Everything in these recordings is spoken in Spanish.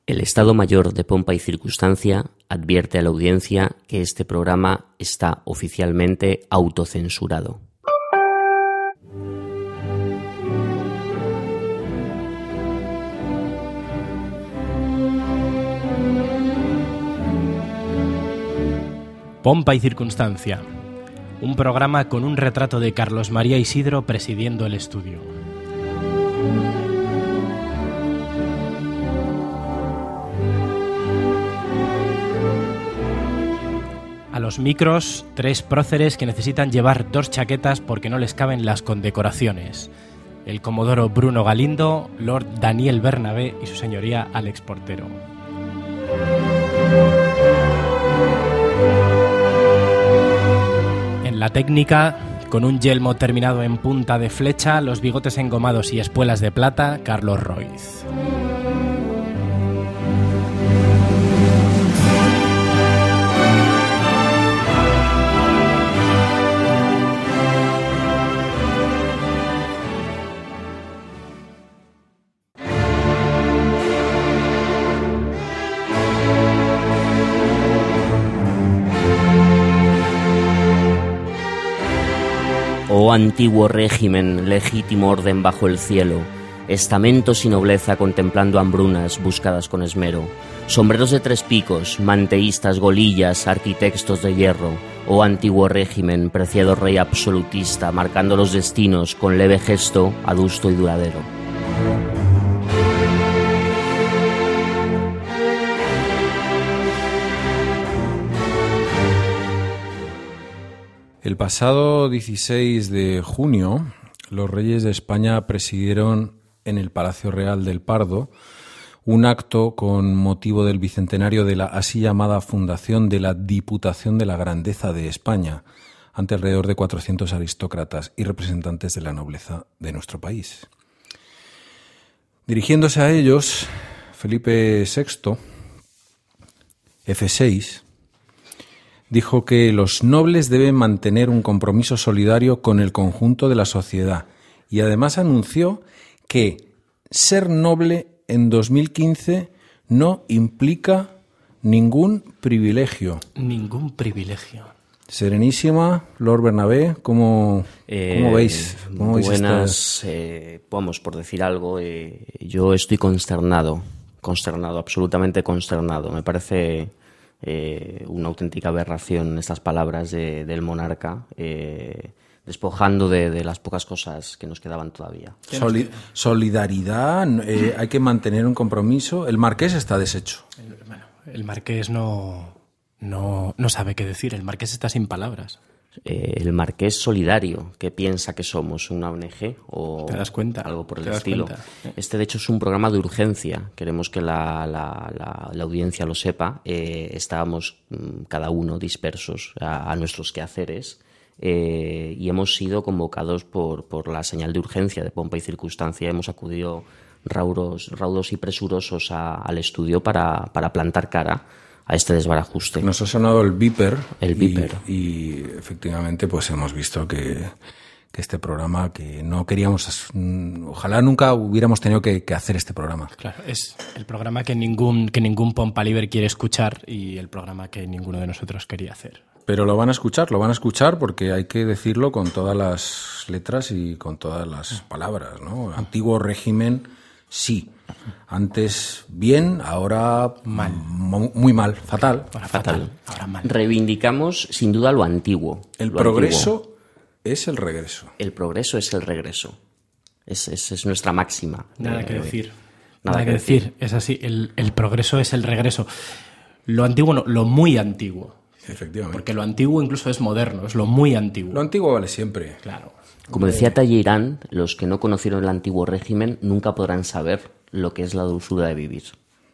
El Estado Mayor de Pompa y Circunstancia advierte a la audiencia que este programa está oficialmente autocensurado. Pompa y Circunstancia, un programa con un retrato de Carlos María Isidro presidiendo el estudio. A los micros, 3 próceres que necesitan llevar 2 chaquetas porque no les caben las condecoraciones. El comodoro Bruno Galindo, Lord Daniel Bernabé y su señoría Alex Portero. En la técnica, con un yelmo terminado en punta de flecha, los bigotes engomados y espuelas de plata, Carlos Roiz. Oh antiguo régimen, legítimo orden bajo el cielo, estamentos y nobleza contemplando hambrunas buscadas con esmero, sombreros de 3 picos, manteístas, golillas, arquitectos de hierro, oh antiguo régimen, preciado rey absolutista, marcando los destinos con leve gesto, adusto y duradero. El pasado 16 de junio, los reyes de España presidieron en el Palacio Real del Pardo un acto con motivo del bicentenario de la así llamada fundación de la Diputación de la Grandeza de España, ante alrededor de 400 aristócratas y representantes de la nobleza de nuestro país. Dirigiéndose a ellos, Felipe VI, F6, dijo que los nobles deben mantener un compromiso solidario con el conjunto de la sociedad y además anunció que ser noble en 2015 no implica ningún privilegio. Ningún privilegio. Serenísima, Lord Bernabé, ¿cómo veis? ¿Cómo veis buenas, vamos, por decir algo, yo estoy consternado, absolutamente consternado. Me parece una auténtica aberración estas palabras del monarca, despojando de las pocas cosas que nos quedaban todavía. Solidaridad, hay que mantener un compromiso. El marqués está deshecho. El marqués no sabe qué decir, el marqués está sin palabras. El marqués solidario, que piensa que somos una ONG o ¿te das cuenta? Algo por el estilo. Este, de hecho, es un programa de urgencia. Queremos que la audiencia lo sepa. Estábamos cada uno dispersos a nuestros quehaceres y hemos sido convocados por la señal de urgencia de Pompa y Circunstancia. Hemos acudido raudos y presurosos al estudio para plantar cara a este desbarajuste. Nos ha sonado el beeper. El beeper. Y efectivamente pues hemos visto que este programa, que no queríamos, ojalá nunca hubiéramos tenido que hacer este programa. Claro, es el programa que ningún Pompa Libre quiere escuchar y el programa que ninguno de nosotros quería hacer. Pero lo van a escuchar porque hay que decirlo con todas las letras y con todas las palabras, ¿no? Antiguo régimen, sí. Antes bien, ahora mal. Muy mal, fatal. Ahora fatal. Ahora mal. Reivindicamos sin duda lo antiguo. El progreso es el regreso. El progreso es el regreso. Es nuestra máxima. Nada que decir. Nada que decir. Es así, el progreso es el regreso. Lo antiguo no, lo muy antiguo. Efectivamente. Porque lo antiguo incluso es moderno, es lo muy antiguo. Lo antiguo vale siempre. Claro. Como decía Talleyrand, los que no conocieron el antiguo régimen nunca podrán saber lo que es la dulzura de vivir.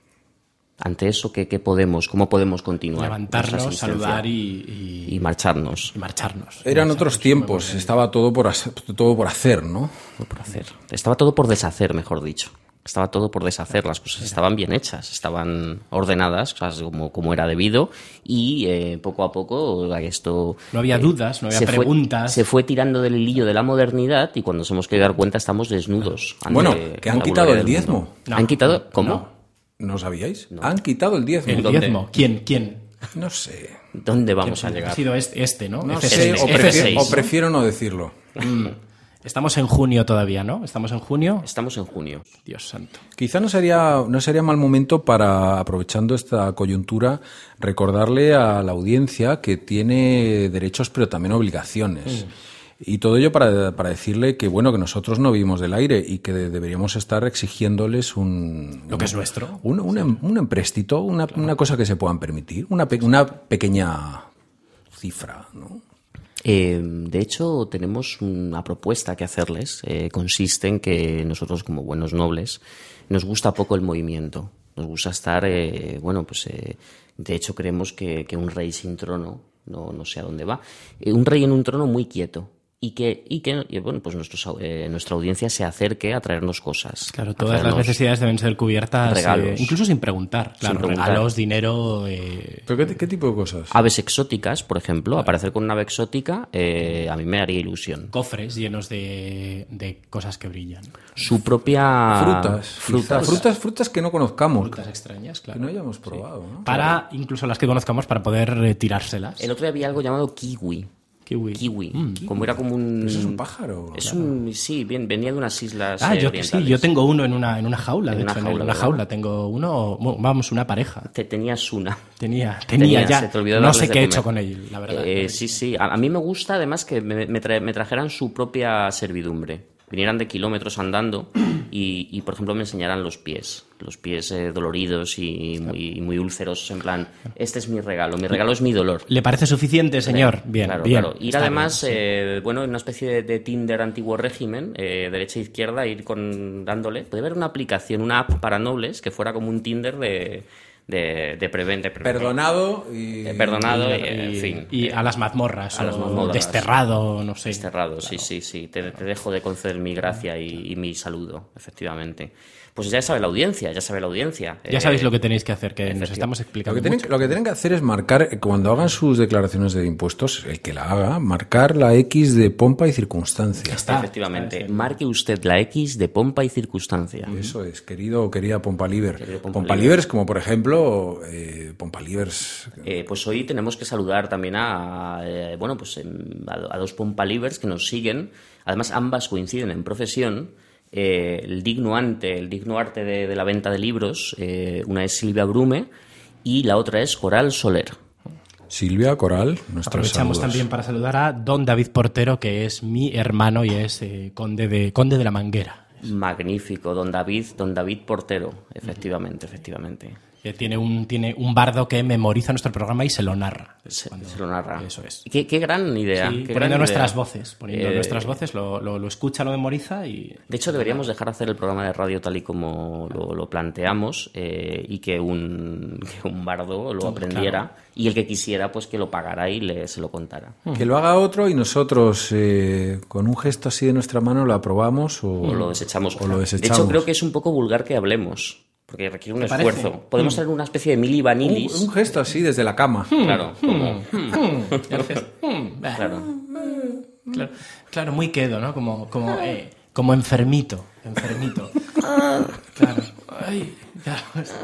Ante eso, ¿cómo podemos continuar? Levantarnos, saludar y marcharnos. Eran otros tiempos, estaba todo por hacer, ¿no? Por hacer. Estaba todo por deshacer, mejor dicho. Estaba todo por deshacer, las cosas estaban bien hechas, estaban ordenadas, cosas como era debido, y poco a poco esto... No había dudas, no había preguntas. Se fue tirando del hilillo de la modernidad y cuando nos hemos querido dar cuenta estamos desnudos. Bueno, que han quitado el diezmo. ¿Han quitado? ¿Cómo? ¿No sabíais? No. Han quitado el diezmo. El ¿Dónde? diezmo. ¿Quién? No sé. ¿Dónde vamos a llegar? Ha sido este, ¿no? No F6. sé, F6, o prefiero no decirlo. Estamos en junio todavía, ¿no? Estamos en junio. Estamos en junio. Dios santo. Quizá no sería mal momento para, aprovechando esta coyuntura, recordarle a la audiencia que tiene derechos pero también obligaciones. Y todo ello para decirle que bueno, que nosotros no vivimos del aire y que deberíamos estar exigiéndoles Lo que es nuestro. un empréstito, una cosa que se puedan permitir, una pequeña cifra, ¿no? De hecho, tenemos una propuesta que hacerles. Consiste en que nosotros, como buenos nobles, nos gusta poco el movimiento. Nos gusta estar, de hecho, creemos que un rey sin trono no sé a dónde va. Un rey en un trono muy quieto. Y que bueno, pues nuestra audiencia se acerque a traernos cosas. Claro, todas las necesidades deben ser cubiertas, regalos. incluso sin preguntar. Claro, Sin preguntar. regalos, dinero. ¿Pero qué tipo de cosas? Aves exóticas, por ejemplo. Aparecer con una ave exótica a mí me haría ilusión. Cofres llenos de cosas que brillan. Su propia... Frutas que no conozcamos, Frutas extrañas, claro. que no hayamos probado, ¿no? Para, incluso las que conozcamos, para poder tirárselas. El otro día había algo llamado kiwi. Kiwi. Como era como un... ¿Eso es un pájaro? Sí, venía de unas islas Sí, yo tengo uno en una jaula. De hecho, en una ¿verdad? jaula tengo uno, vamos, una pareja. Tenías una. Tenía Tenías, ya. se te olvidó No darles sé de qué he comer. hecho con él, la verdad. Sí. A mí me gusta además que me trajeran su propia servidumbre. Vinieran de kilómetros andando y por ejemplo, me enseñaran los pies doloridos y muy úlcerosos, en plan, este es mi regalo es mi dolor. ¿Le parece suficiente, señor? Bien, Claro, bien. claro. Ir Está además, bien, sí. en una especie de Tinder antiguo régimen, derecha e izquierda, ir dándole. Puede haber una aplicación, una app para nobles que fuera como un Tinder de Perdonado y... en fin. Y a las mazmorras. A las o mazmorras. desterrado, no sé. Desterrado, Claro. sí. Te dejo de conceder mi gracia y mi saludo, efectivamente. Pues ya sabe la audiencia. Ya sabéis lo que tenéis que hacer, que nos efectivamente. estamos explicando Lo que tienen que hacer es marcar, cuando hagan sus declaraciones de impuestos, el que la haga, marcar la X de pompa y circunstancia. Efectivamente. Marque usted la X de pompa y circunstancia. Eso es, querido o querida Pompaliver. Querido Pompalivers, como por ejemplo, Pompalivers. Pues hoy tenemos que saludar también a dos Pompalivers que nos siguen. Además, ambas coinciden en profesión. El digno arte de la venta de libros. Una es Silvia Brume y la otra es Coral Soler. Silvia, Coral, nuestros Aprovechamos saludos. también para saludar a don David Portero, que es mi hermano y es conde de la Manguera. Magnífico, don David Portero, efectivamente. Que tiene un bardo que memoriza nuestro programa y se lo narra. Se lo narra. Eso es. Qué gran idea. Sí, qué poniendo gran nuestras idea. voces. Lo escucha, lo memoriza y... De hecho, deberíamos dejar hacer el programa de radio tal y como lo planteamos y que un bardo lo aprendiera, claro. Y el que quisiera, pues que lo pagara y se lo contara. Que lo haga otro y nosotros, con un gesto así de nuestra mano, lo aprobamos O lo desechamos. o lo De desechamos. hecho, creo que es un poco vulgar que hablemos, porque requiere un ¿Te parece? esfuerzo. Podemos hacer una especie de Mili Vanilis. Un gesto así desde la cama. Claro, como... Claro. Claro, muy quedo, ¿no? Como enfermito. Claro. Ay, claro.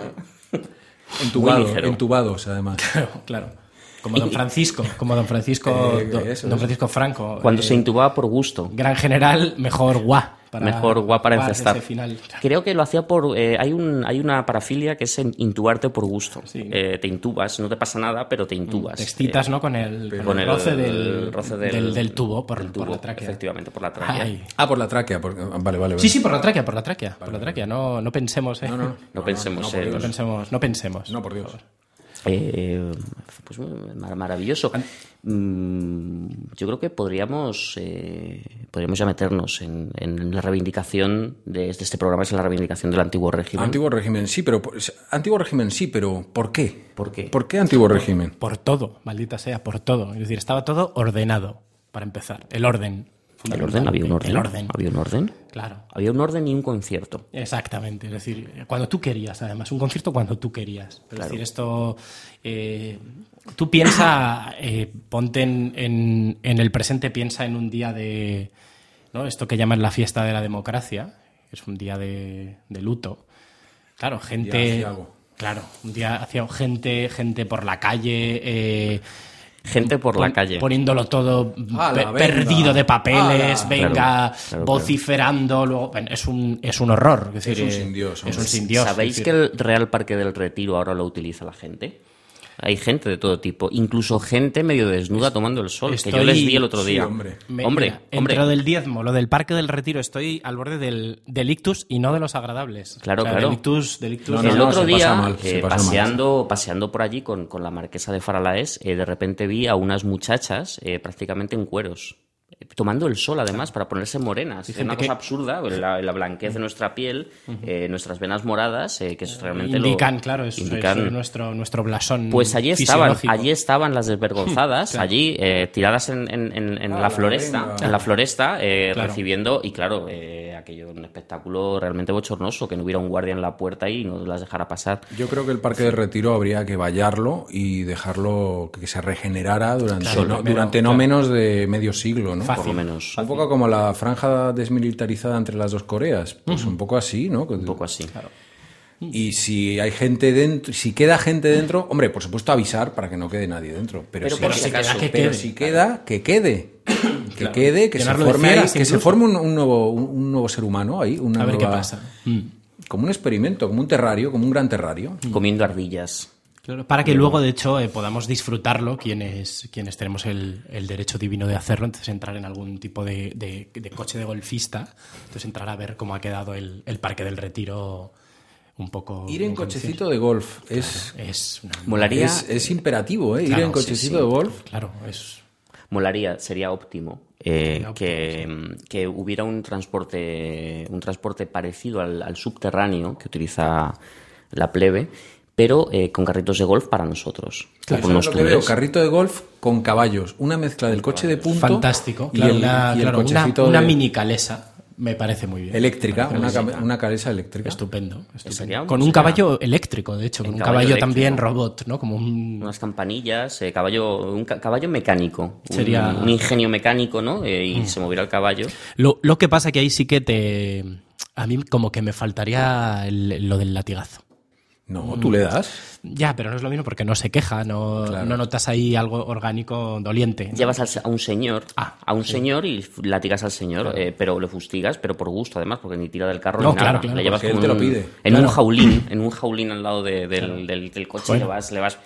Muy ligero. Entubados, además. Claro. Como don Francisco eso, don Francisco Franco. Cuando se intubaba por gusto. Gran general, mejor guá. Para encestar. ese final. Creo que lo hacía por... hay una parafilia que es intubarte por gusto. Sí. Te intubas, no te pasa nada, pero te intubas. Te excitas, ¿no? Con el roce del tubo, por la tráquea. Efectivamente, por la tráquea. Ay. Por la tráquea. Vale. Sí, por la tráquea. No pensemos, ¿eh? No pensemos por en... Dios. No pensemos. No, por Dios. Pues maravilloso. Yo creo que podríamos ya meternos en la reivindicación de este programa, es la reivindicación del antiguo régimen. Antiguo régimen sí, pero ¿por qué? ¿Por qué? ¿Por qué antiguo régimen? Por todo, maldita sea, por todo. Es decir, estaba todo ordenado, para empezar. El orden. ¿El orden? ¿Había un orden? El orden. ¿Había un orden? Claro. Había un orden y un concierto. Exactamente, es decir, cuando tú querías, además, un concierto cuando tú querías. Es decir, esto... tú piensa, ponte en el presente, piensa en un día de... ¿no? Esto que llaman la fiesta de la democracia, que es un día de luto. Claro, gente... Claro, un día hacía gente por la calle... gente por la calle. Poniéndolo todo ¡Hala, perdido de papeles, ¡Hala! venga, Claro. vociferando. Luego, es un horror. Es decir, un sin Dios, Es un hombre. sin Dios. ¿Sabéis que el Real Parque del Retiro ahora lo utiliza la gente? Hay gente de todo tipo, incluso gente medio desnuda tomando el sol, que yo les vi el otro día. Sí, hombre. Mira, entre lo del diezmo, lo del Parque del Retiro, estoy al borde del ictus y no de los agradables. Claro, O sea, claro. Del ictus No, El no, otro se día, pasa mal, se pasa mal. paseando por allí con la marquesa de Faralaes, de repente vi a unas muchachas prácticamente en cueros, tomando el sol además para ponerse morenas. Es una cosa absurda, la blanquez de nuestra piel, nuestras venas moradas, que es realmente indican, lo... claro, es indican. nuestro blasón. Pues allí fisiológico. estaban las desvergonzadas, Claro. allí tiradas en la floresta, venga. en la floresta, Claro. recibiendo, y claro, aquello un espectáculo realmente bochornoso, que no hubiera un guardia en la puerta y no las dejara pasar. Yo creo que el Parque del Retiro habría que vallarlo y dejarlo que se regenerara durante, Claro, no, pero, durante no claro. menos de medio siglo, ¿no? Fácil. Por lo menos. Un poco como la franja desmilitarizada entre las dos Coreas, pues un poco así, ¿no? Un poco así. Y si hay gente dentro, si queda gente dentro, hombre, por supuesto avisar para que no quede nadie dentro. Pero, Pero si, por si si acaso. queda, que quede. si queda, que quede. Que Claro. quede, que se Llenarlo de forme, fieras que se incluso. forme un nuevo ser humano ahí. Una A ver qué nueva- pasa. Como un experimento, como un terrario, como un gran terrario. Comiendo ardillas. Claro, para que luego, de hecho, podamos disfrutarlo quienes tenemos el derecho divino de hacerlo. Entonces, entrar en algún tipo de coche de golfista. Entonces, entrar a ver cómo ha quedado el Parque del Retiro un poco... Ir en condiciones. cochecito de golf es Es una... Molaría, es imperativo, ¿eh? Claro, Ir en sí, cochecito sí. de golf. Claro, es... sería óptimo, que hubiera un transporte parecido al subterráneo que utiliza la plebe, pero con carritos de golf para nosotros. Claro, con unos lo que veo, túneles. carrito de golf con caballos, una mezcla del coche de punto Fantástico. y Claro, el cochecito una de- mini calesa. Me parece muy bien. eléctrica, Me parece una calesa eléctrica. Estupendo. Sería- Con un sería- caballo eléctrico, de hecho, con El un caballo caballo eléctrico. también robot, ¿no? Como un... Unas campanillas, caballo mecánico, Sería- un ingenio mecánico, ¿no? Y se moviera el caballo. Lo que pasa que ahí sí que a mí como que me faltaría lo del latigazo. No, tú le das. Ya, pero no es lo mismo porque no se queja, no, Claro. no notas ahí algo orgánico doliente. Llevas a un señor, señor y latigas al señor, pero le fustigas, pero por gusto además, porque ni tira del carro No, ni nada. claro, claro, Le llevas porque él como te lo un- pide. en Claro. un jaulín al lado del coche, Bueno. le vas,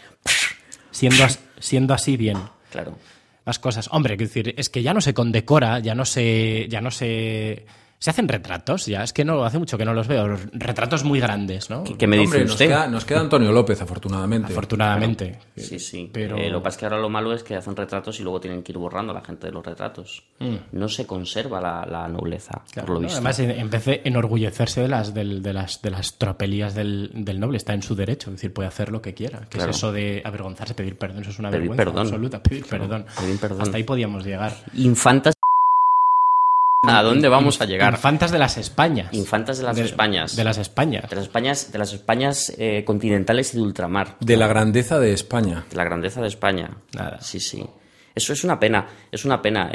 Siendo así bien. claro. Las cosas. Hombre, quiero decir, es que ya no se condecora, ya no se... Se hacen retratos, ya. Es que no hace mucho que no los veo. Retratos muy grandes, ¿no? ¿Qué me dice Hombre, usted? nos queda Antonio López, afortunadamente. Afortunadamente. Sí, sí. Pero- Lo que pasa es que ahora lo malo es que hacen retratos y luego tienen que ir borrando a la gente de los retratos. No se conserva la nobleza, Claro, por lo ¿no? visto. Además, en vez de enorgullecerse de las tropelías del noble, está en su derecho, es decir, puede hacer lo que quiera. ¿Qué Claro. es eso de avergonzarse, pedir perdón? Eso es una Pedir vergüenza perdón. absoluta, pedir perdón. pedir perdón. Hasta ahí podíamos llegar. Infantas. ¿A dónde vamos a llegar? Infantas de las Españas. Infantas de las Españas. De las Españas. De las Españas continentales y de ultramar. De la grandeza de España. De la grandeza de España. Nada. Sí, sí. Eso es una pena, es una pena.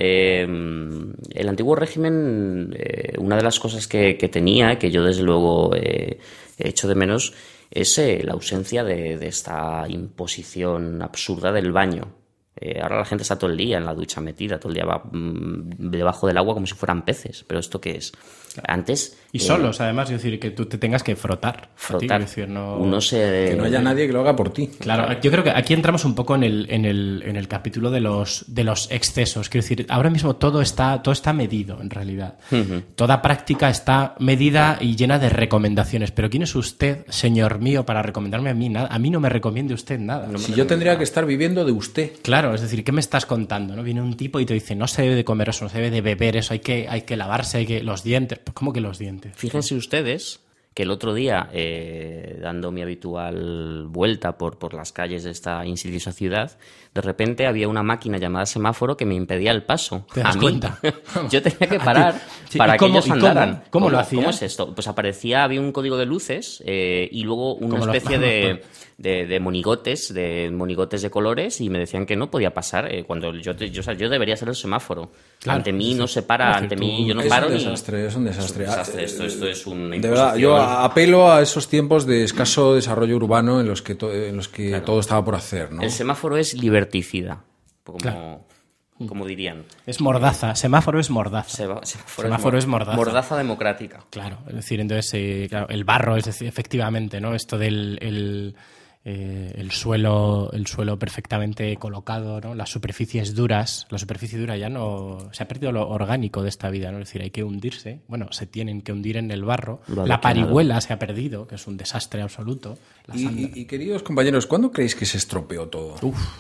El antiguo régimen, una de las cosas que tenía, que yo desde luego echo de menos, es la ausencia de esta imposición absurda del baño. Ahora la gente está todo el día en la ducha metida, todo el día va debajo del agua como si fueran peces. ¿Pero esto qué es? Antes... Y solos, además, es decir, que tú te tengas que frotar. Frotar. Es decir, no... Uno se... Que no haya nadie que lo haga por ti. Claro, yo creo que aquí entramos un poco en el capítulo de los excesos. Quiero decir, ahora mismo todo está medido, en realidad. Toda práctica está medida y llena de recomendaciones. Pero ¿quién es usted, señor mío, para recomendarme a mí nada? A mí no me recomiende usted nada. Si yo tendría que estar viviendo de usted. Claro, es decir, ¿qué me estás contando? ¿No? Viene un tipo y te dice, no se debe de comer eso, no se debe de beber eso, hay que lavarse, los dientes. Pues, ¿cómo que los dientes? Fíjense ustedes que el otro día, dando mi habitual vuelta por las calles de esta insidiosa ciudad, de repente había una máquina llamada semáforo que me impedía el paso. ¿Te das a mí. cuenta? Yo tenía que parar Sí, para ¿y que cómo- ellos y cómo? andaran. ¿Cómo lo hacía? ¿Cómo es esto? Pues había un código de luces y luego una ¿Cómo lo- especie de monigotes, de colores, y me decían que no podía pasar cuando yo debería ser el semáforo. Claro, ante mí sí, no sí. se para, Es ante decir, mí yo no Es paro un ni... desastre, es un desastre. Esto es una De verdad, yo apelo a esos tiempos de escaso desarrollo urbano en los que todo estaba por hacer, ¿no? El semáforo es liberticida, como dirían. Es mordaza, semáforo es mordaza. Semáforo es mordaza. Mordaza democrática. Claro, es decir, entonces claro, el barro, es decir, efectivamente, ¿no? Esto del el suelo perfectamente colocado, ¿no? Las superficies duras, la superficie dura ya no... Se ha perdido lo orgánico de esta vida, ¿no? Es decir, hay que hundirse, bueno, se tienen que hundir en el barro. La parihuela se ha perdido, que es un desastre absoluto. Y queridos compañeros, ¿cuándo creéis que se estropeó todo?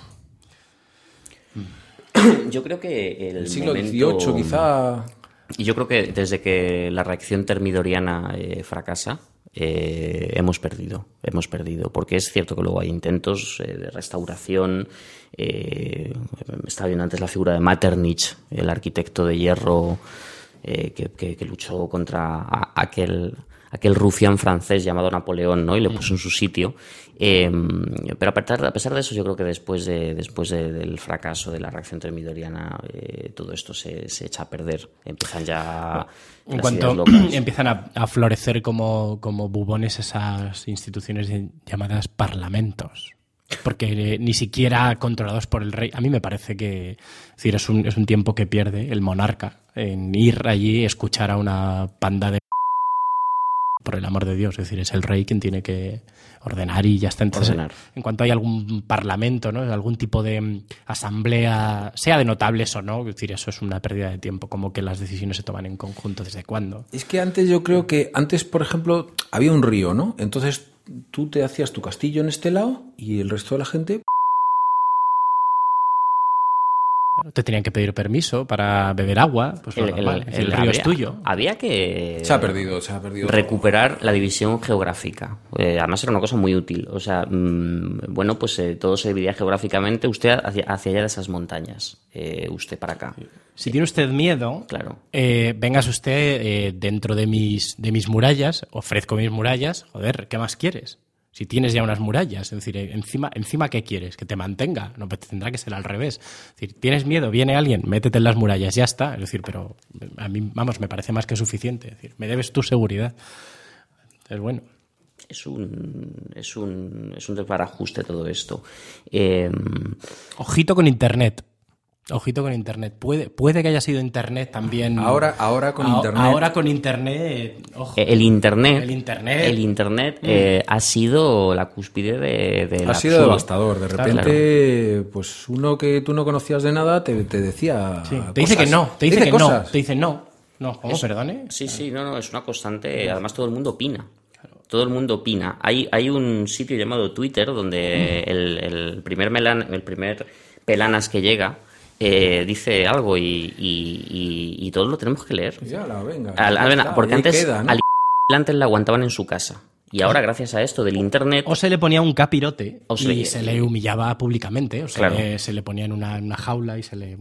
Yo creo que el siglo XVIII, quizá... Y yo creo que desde que la reacción termidoriana fracasa, hemos perdido, porque es cierto que luego hay intentos de restauración. Estaba viendo antes la figura de Metternich, el arquitecto de hierro que luchó contra aquel rufián francés llamado Napoleón, ¿no? Y le puso en su sitio. Pero a pesar de eso, yo creo que después del fracaso de la reacción termidoriana, todo esto se echa a perder. Empiezan ya en cuanto empiezan a florecer como bubones esas instituciones llamadas parlamentos. Porque ni siquiera controlados por el rey. A mí me parece que es un tiempo que pierde el monarca en ir allí, escuchar a una panda de... Por el amor de Dios, es decir, es el rey quien tiene que ordenar y ya está. Entonces, en cuanto hay algún parlamento, ¿no? Algún tipo de asamblea, sea de notables o no, es decir, eso es una pérdida de tiempo, como que las decisiones se toman en conjunto. ¿Desde cuándo? Es que yo creo que antes, por ejemplo, había un río, ¿no? Entonces tú te hacías tu castillo en este lado y el resto de la gente... Te tenían que pedir permiso para beber agua, pues el río es tuyo. Había que... Se ha perdido. Recuperar la división geográfica. Además era una cosa muy útil. O sea, bueno, pues todo se dividía geográficamente. Usted hacia allá de esas montañas, usted para acá. Si tiene usted miedo, claro. Vengas usted dentro de mis murallas, ofrezco mis murallas, joder, ¿qué más quieres? Si tienes ya unas murallas, es decir, encima ¿qué quieres? ¿Que te mantenga? No, pues tendrá que ser al revés. Es decir, ¿tienes miedo? Viene alguien, métete en las murallas, ya está. Es decir, pero a mí, me parece más que suficiente. Es decir, me debes tu seguridad. Es bueno. Es un desbarajuste todo esto. Ojito con Internet. Puede que haya sido Internet también. Ahora con Internet. Ahora con Internet. Ojo. El Internet ha sido la cúspide de ha sido devastador. De repente, pues uno que tú no conocías de nada te decía. Sí. Te dice que no. Te dice que no. Te dice no. No, ¿cómo? Perdone. Sí, no, es una constante. Además, todo el mundo opina. Todo el mundo opina. Hay un sitio llamado Twitter donde el primer pelanas que llega. Dice algo y todos lo tenemos que leer. Porque antes le aguantaban en su casa y ahora gracias a esto del Internet o se le ponía un capirote y se le humillaba públicamente, o sea, claro. Se le ponía en una jaula y se le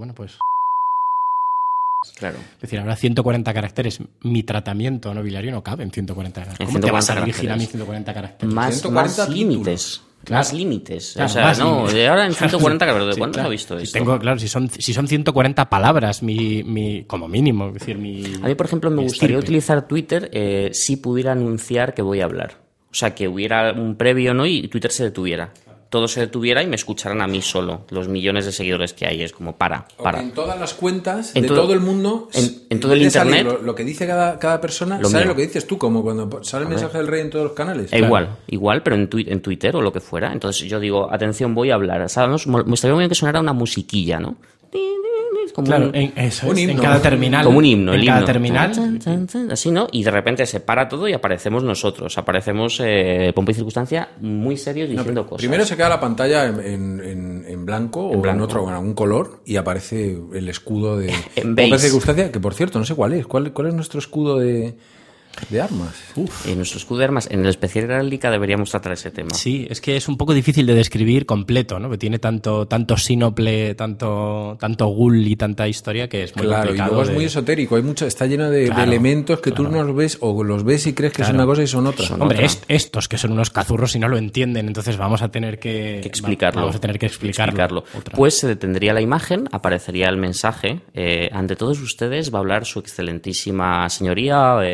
claro. Es decir, ahora 140 caracteres. Mi tratamiento nobiliario no cabe en 140 caracteres. ¿Cómo te vas a dirigir a mí 140 caracteres? Más límites. Claro. Más límites. Claro, o sea, no, de ahora en 140, claro, ¿de cuándo has visto esto? Si son 140 palabras, como mínimo. Es decir, a mí, por ejemplo, me gustaría utilizar Twitter si pudiera anunciar que voy a hablar. O sea, que hubiera un previo, ¿no? Y Twitter se detuviera. Todo se detuviera y me escucharan a mí solo, los millones de seguidores que hay. Es como para. En todas las cuentas de todo el mundo, en todo el Internet, lo que dice cada persona, sale lo que dices tú, como cuando sale el mensaje del rey en todos los canales. Igual, pero en Twitter o lo que fuera. Entonces yo digo, atención, voy a hablar. ¿Sabes? Me estaría muy bien que sonara una musiquilla, ¿no? Como claro, un himno. En cada terminal. Como un himno, en cada terminal. Así, ¿no? Y de repente se para todo y aparecemos nosotros. Aparecemos, pompa y circunstancia, muy serios diciendo cosas. Primero se queda la pantalla en blanco o en algún color y aparece el escudo de pompa y circunstancia, que por cierto, no sé cuál es. ¿Cuál es nuestro escudo de armas? Nuestro escudo de armas, en el especial heráldica deberíamos tratar ese tema. Sí, es que es un poco difícil de describir completo, ¿no? Que tiene tanto sínople, tanto ghoul y tanta historia que es muy complicado. Y luego es muy esotérico, está lleno de elementos que tú no los ves o los ves y crees que es una cosa y son otra. Hombre, estos que son unos cazurros y no lo entienden, entonces vamos a tener que explicarlo. Vamos a tener que explicarlo. Pues se detendría la imagen, aparecería el mensaje. Ante todos ustedes va a hablar su excelentísima señoría, el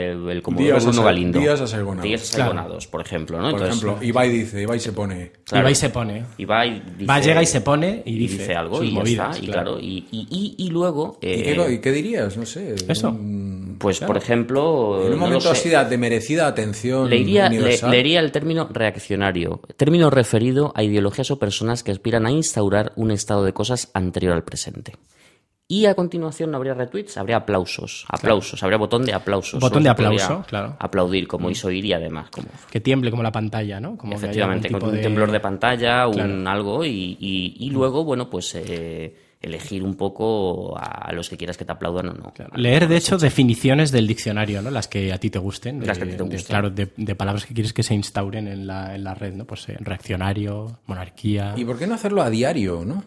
Comodoro Bruno Galindo. Días asalgonados. Días asalgonados, por ejemplo, ¿no? Por ejemplo, Ibai se pone... Claro, Ibai se pone. Ibai llega y se pone y dice algo y movidas, ya está. Claro. Y luego... ¿Y qué dirías? No sé. Eso. Pues, claro, por ejemplo... En un momento así de merecida atención universal. Leería el término reaccionario, término referido a ideologías o personas que aspiran a instaurar un estado de cosas anterior al presente. Y a continuación no habría retweets, habría aplausos. Claro. Habría botón de aplausos. Botón de aplauso, claro. Aplaudir, como hizo Iri, además. Como... Que tiemble como la pantalla, ¿no? Como efectivamente, con un temblor de pantalla, claro, algo, y luego, bueno, pues... elegir un poco a los que quieras que te aplaudan o no. Claro. Leer, de hecho, definiciones del diccionario, ¿no? Las que a ti te gusten. Las que a ti te gusten. Claro, de palabras que quieres que se instauren en la red, ¿no? Pues reaccionario, monarquía... ¿Y por qué no hacerlo a diario, no?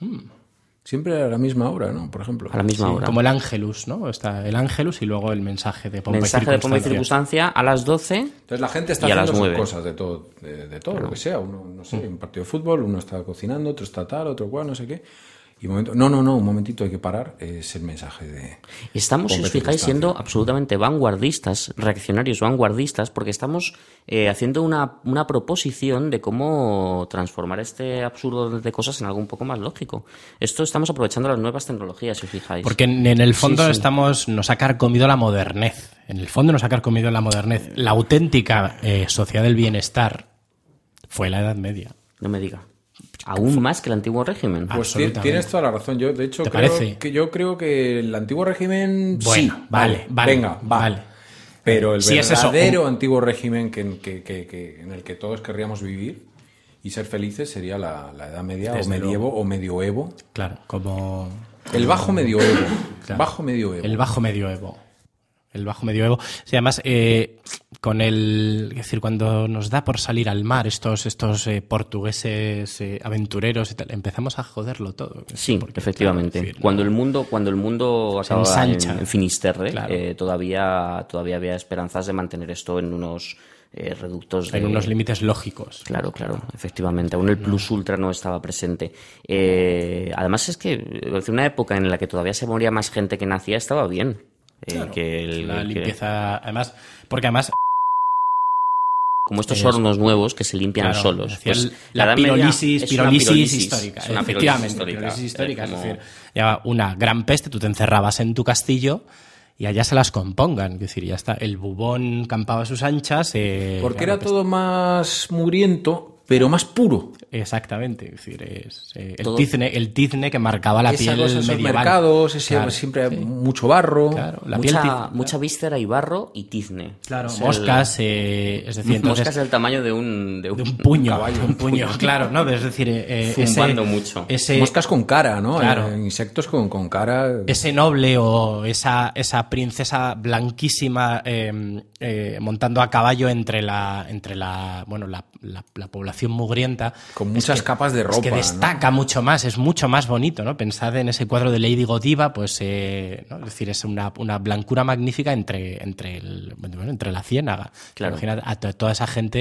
Siempre a la misma hora, ¿no? Por ejemplo. A la misma hora. Como el Ángelus, ¿no? Está el Ángelus y luego el mensaje de pompa y circunstancia a las 12. Entonces la gente está haciendo sus cosas de todo claro, lo que sea. Uno, no sé, en un partido de fútbol, uno está cocinando, otro está tal, otro cual, no sé qué. Y un momentito, hay que parar, es el mensaje de... Estamos, si os fijáis, siendo absolutamente vanguardistas, reaccionarios vanguardistas, porque estamos haciendo una proposición de cómo transformar este absurdo de cosas en algo un poco más lógico. Esto estamos aprovechando las nuevas tecnologías, si os fijáis. Porque en el fondo nos ha carcomido la modernez. En el fondo nos ha carcomido la modernez. La auténtica sociedad del bienestar fue la Edad Media. No me diga. Aún más que el antiguo régimen. Pues tienes toda la razón. Yo, de hecho, creo que el antiguo régimen... Bueno, sí, vale. Venga, vale. Pero el verdadero es antiguo régimen en el que todos querríamos vivir y ser felices sería la Edad Media, desde o medievo luego. O medioevo. Claro, como... El bajo medioevo. Claro. Bajo medioevo. El bajo medioevo. El bajo medioevo. Sí, además, con es decir, cuando nos da por salir al mar estos portugueses aventureros y tal, empezamos a joderlo todo. Sí, efectivamente. Claro, cuando el mundo acababa en Finisterre, claro, todavía había esperanzas de mantener esto en unos reductos en unos límites lógicos. Claro, efectivamente. Aún el plus ultra no estaba presente. Además es que una época en la que todavía se moría más gente que nacía estaba bien. Claro, la limpieza, además, porque además como estos hornos nuevos que se limpian solos. Pues la pirólisis histórica. Es una pirólisis histórica. Es decir, ya una gran peste, tú te encerrabas en tu castillo y allá se las compongan. Es decir, ya está, el bubón campaba a sus anchas. Porque era todo más mugriento, pero más puro. Exactamente, es decir, el tizne que marcaba la piel medieval. Esos mercados, siempre mucho barro. Claro, mucha víscera y barro y tizne. Claro, moscas, es decir, entonces, moscas del tamaño de un puño, caballo. Un puño, claro, ¿no? Es decir, zumbando mucho. Moscas con cara, ¿no? Claro. Insectos con cara. Ese noble o esa princesa blanquísima montando a caballo entre la población mugrienta. Con muchas capas de ropa. Es que destaca, ¿no? Mucho más, es mucho más bonito, ¿no? Pensad en ese cuadro de Lady Godiva, pues, ¿no? Es decir, es una blancura magnífica entre la ciénaga. Claro. Imagínate a toda esa gente.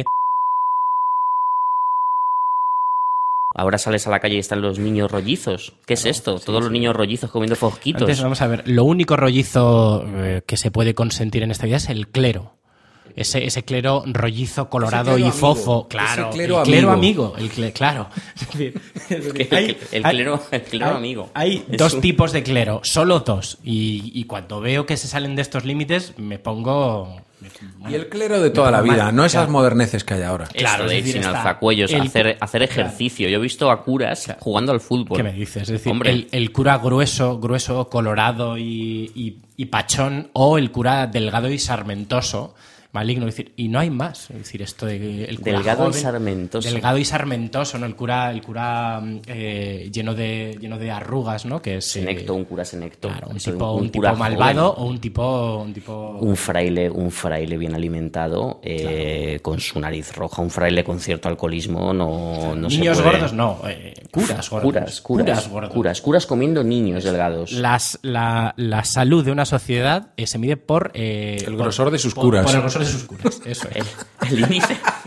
Ahora sales a la calle y están los niños rollizos. ¿Qué es esto? Todos los niños rollizos comiendo fosquitos. Entonces, vamos a ver, lo único rollizo que se puede consentir en esta vida es el clero. Ese clero rollizo, colorado y fofo, claro. El clero amigo. Claro. El clero amigo. Hay dos tipos de clero, solo dos. Y cuando veo que se salen de estos límites, me pongo... Y el clero de toda la vida, no esas moderneces que hay ahora. Claro, de ir sin alzacuellos, hacer ejercicio. Claro. Yo he visto a curas jugando al fútbol. ¿Qué me dices? Es decir, el cura grueso, colorado y pachón, o el cura delgado y sarmentoso, maligno, es decir, y no hay más. Es decir, esto de el cura delgado joven, y sarmentoso. Delgado y sarmentoso, ¿no? El cura lleno de arrugas, ¿no? Que es senecto, un cura senecto. Claro, un tipo malvado joven. O un tipo un fraile bien alimentado, claro, con su nariz roja, un fraile con cierto alcoholismo, no niños se puede. Gordos no, curas gordos. Curas comiendo niños delgados. La salud de una sociedad se mide por el grosor de sus curas. Por el grosor de sus curas, eso es. El índice.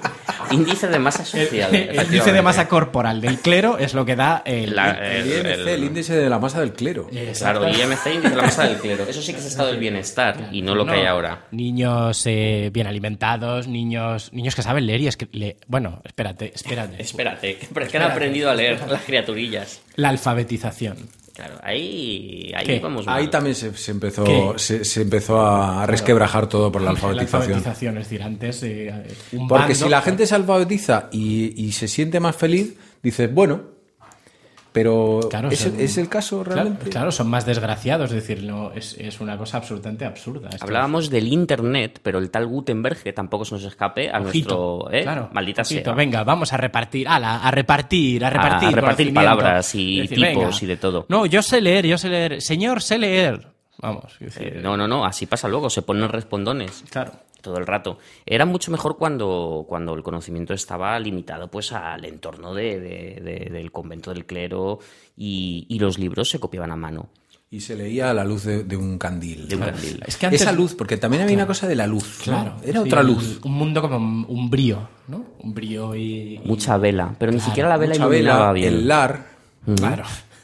Índice de masa social. El índice de masa corporal del clero es lo que da el IMC, el índice de la masa del clero. Claro, el IMC, índice de la masa del clero. Eso sí que es estado del bienestar y no lo que hay ahora. Niños bien alimentados, niños que saben leer y escribir. Bueno, espérate. Que han aprendido a leer las criaturillas. La alfabetización. Claro, ahí vamos mal. Ahí también se empezó a resquebrajar todo por la alfabetización. La alfabetización, es decir, antes porque si la gente se alfabetiza y se siente más feliz, dices, bueno, pero claro, ¿es el caso realmente? Claro, son más desgraciados, es decir, no, es una cosa absolutamente absurda. Hablábamos del Internet, pero el tal Gutenberg, que tampoco se nos escape a nuestro... maldita sea. Venga, vamos a repartir, a repartir palabras y decir, tipos venga, y de todo. No, yo sé leer, señor, sé leer. Vamos. No, así pasa luego, se ponen respondones. Claro. Todo el rato. Era mucho mejor cuando el conocimiento estaba limitado pues al entorno del convento del clero y los libros se copiaban a mano. Y se leía a la luz de un candil. Es que antes, esa luz, porque también había una cosa de la luz. Claro. ¿No? Era otra luz. Un mundo como un brío, ¿no? Un brío y... Mucha vela, pero ni siquiera la vela iluminaba bien. El lar. Claro.